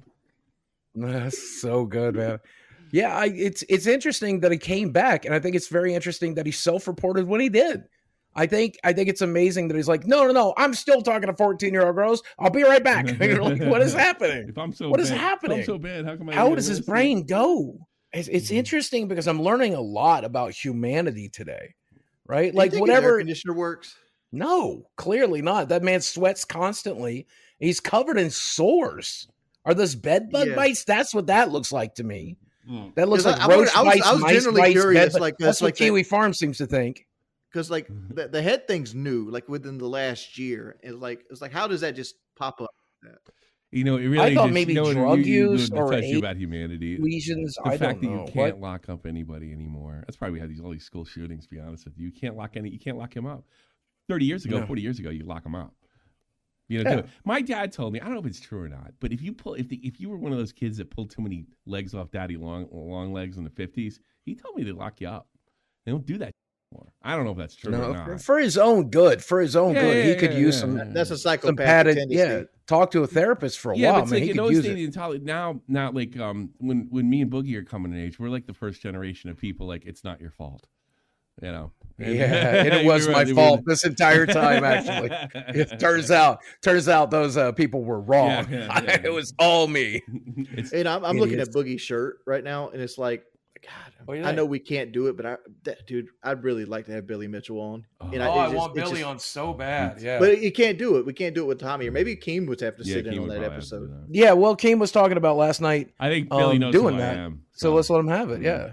That's so good, man. Yeah, it's interesting that he came back, and I think it's very interesting that he self-reported when he did. I think it's amazing that he's like, no, I'm still talking to 14-year-old girls. I'll be right back. You're like, what is happening? If I'm so what bad, is happening? If I'm so bad, how come how does his brain go? It's interesting because I'm learning a lot about humanity today, right? Like whatever. His air conditioner works? No, clearly not. That man sweats constantly. He's covered in sores. Are those bed bug bites? That's what that looks like to me. That looks like roach bites. I was generally curious. That's what Kiwi Farm seems to think. Because like the head thing's new, like within the last year. It's like how does that just pop up? You know, it really. I thought maybe drug use or about humanity. Lesions. The fact that you can't lock up anybody anymore. That's probably how all these school shootings. To be honest with you, you can't lock him up. 30 years ago, 40 years ago, you lock him up. You know, my dad told me, I don't know if it's true or not, but if you were one of those kids that pulled too many legs off daddy long legs in the 50s, he told me to lock you up. They don't do that anymore. I don't know if that's true or not. For his own good. He could use some. That's a psychopath. Talk to a therapist for a while. But man, he could use it. Now, like when me and Boogie are coming of age, we're like the first generation of people. Like it's not your fault. You know. And it was my fault this entire time. Actually, it turns out those people were wrong. It was all me. And I'm looking at Boogie's shirt right now, and it's like, God, I know we can't do it, but I'd really like to have Billy Mitchell on. I want Billy on so bad. Yeah, but you can't do it. We can't do it with Tommy, or maybe Keem would have to sit in on that episode. Yeah, well, Keem was talking about last night. I think Billy knows doing who that. I am. So let's let him have it. Yeah.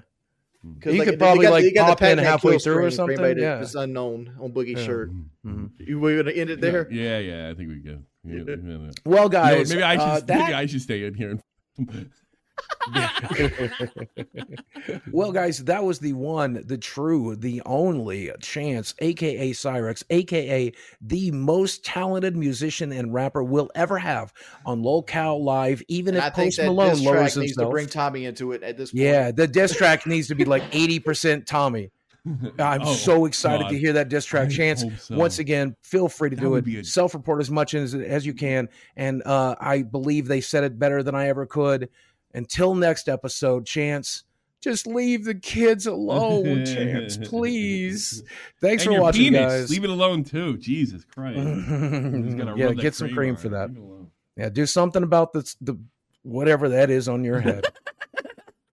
He could probably pop in halfway through or something. It's unknown on Boogie's shirt. Mm-hmm. We're going to end it there? Yeah, I think we could. Yeah. Well, guys. Maybe I should stay in here. Well, guys, that was the one, the true, the only Chance, a.k.a. Cyrex, a.k.a. the most talented musician and rapper we'll ever have on LolCal Live, even if Post Malone lowers himself. Needs to bring Tommy into it at this point. Yeah, the diss track needs to be like 80% Tommy. I'm so excited to hear that diss track. Chance, once again, feel free to do it. Self-report as much as you can. And I believe they said it better than I ever could. Until next episode, Chance, just leave the kids alone, Chance, please. Thanks for watching, guys. Leave it alone, too. Jesus Christ. Get some cream for that. Yeah, do something about the whatever that is on your head.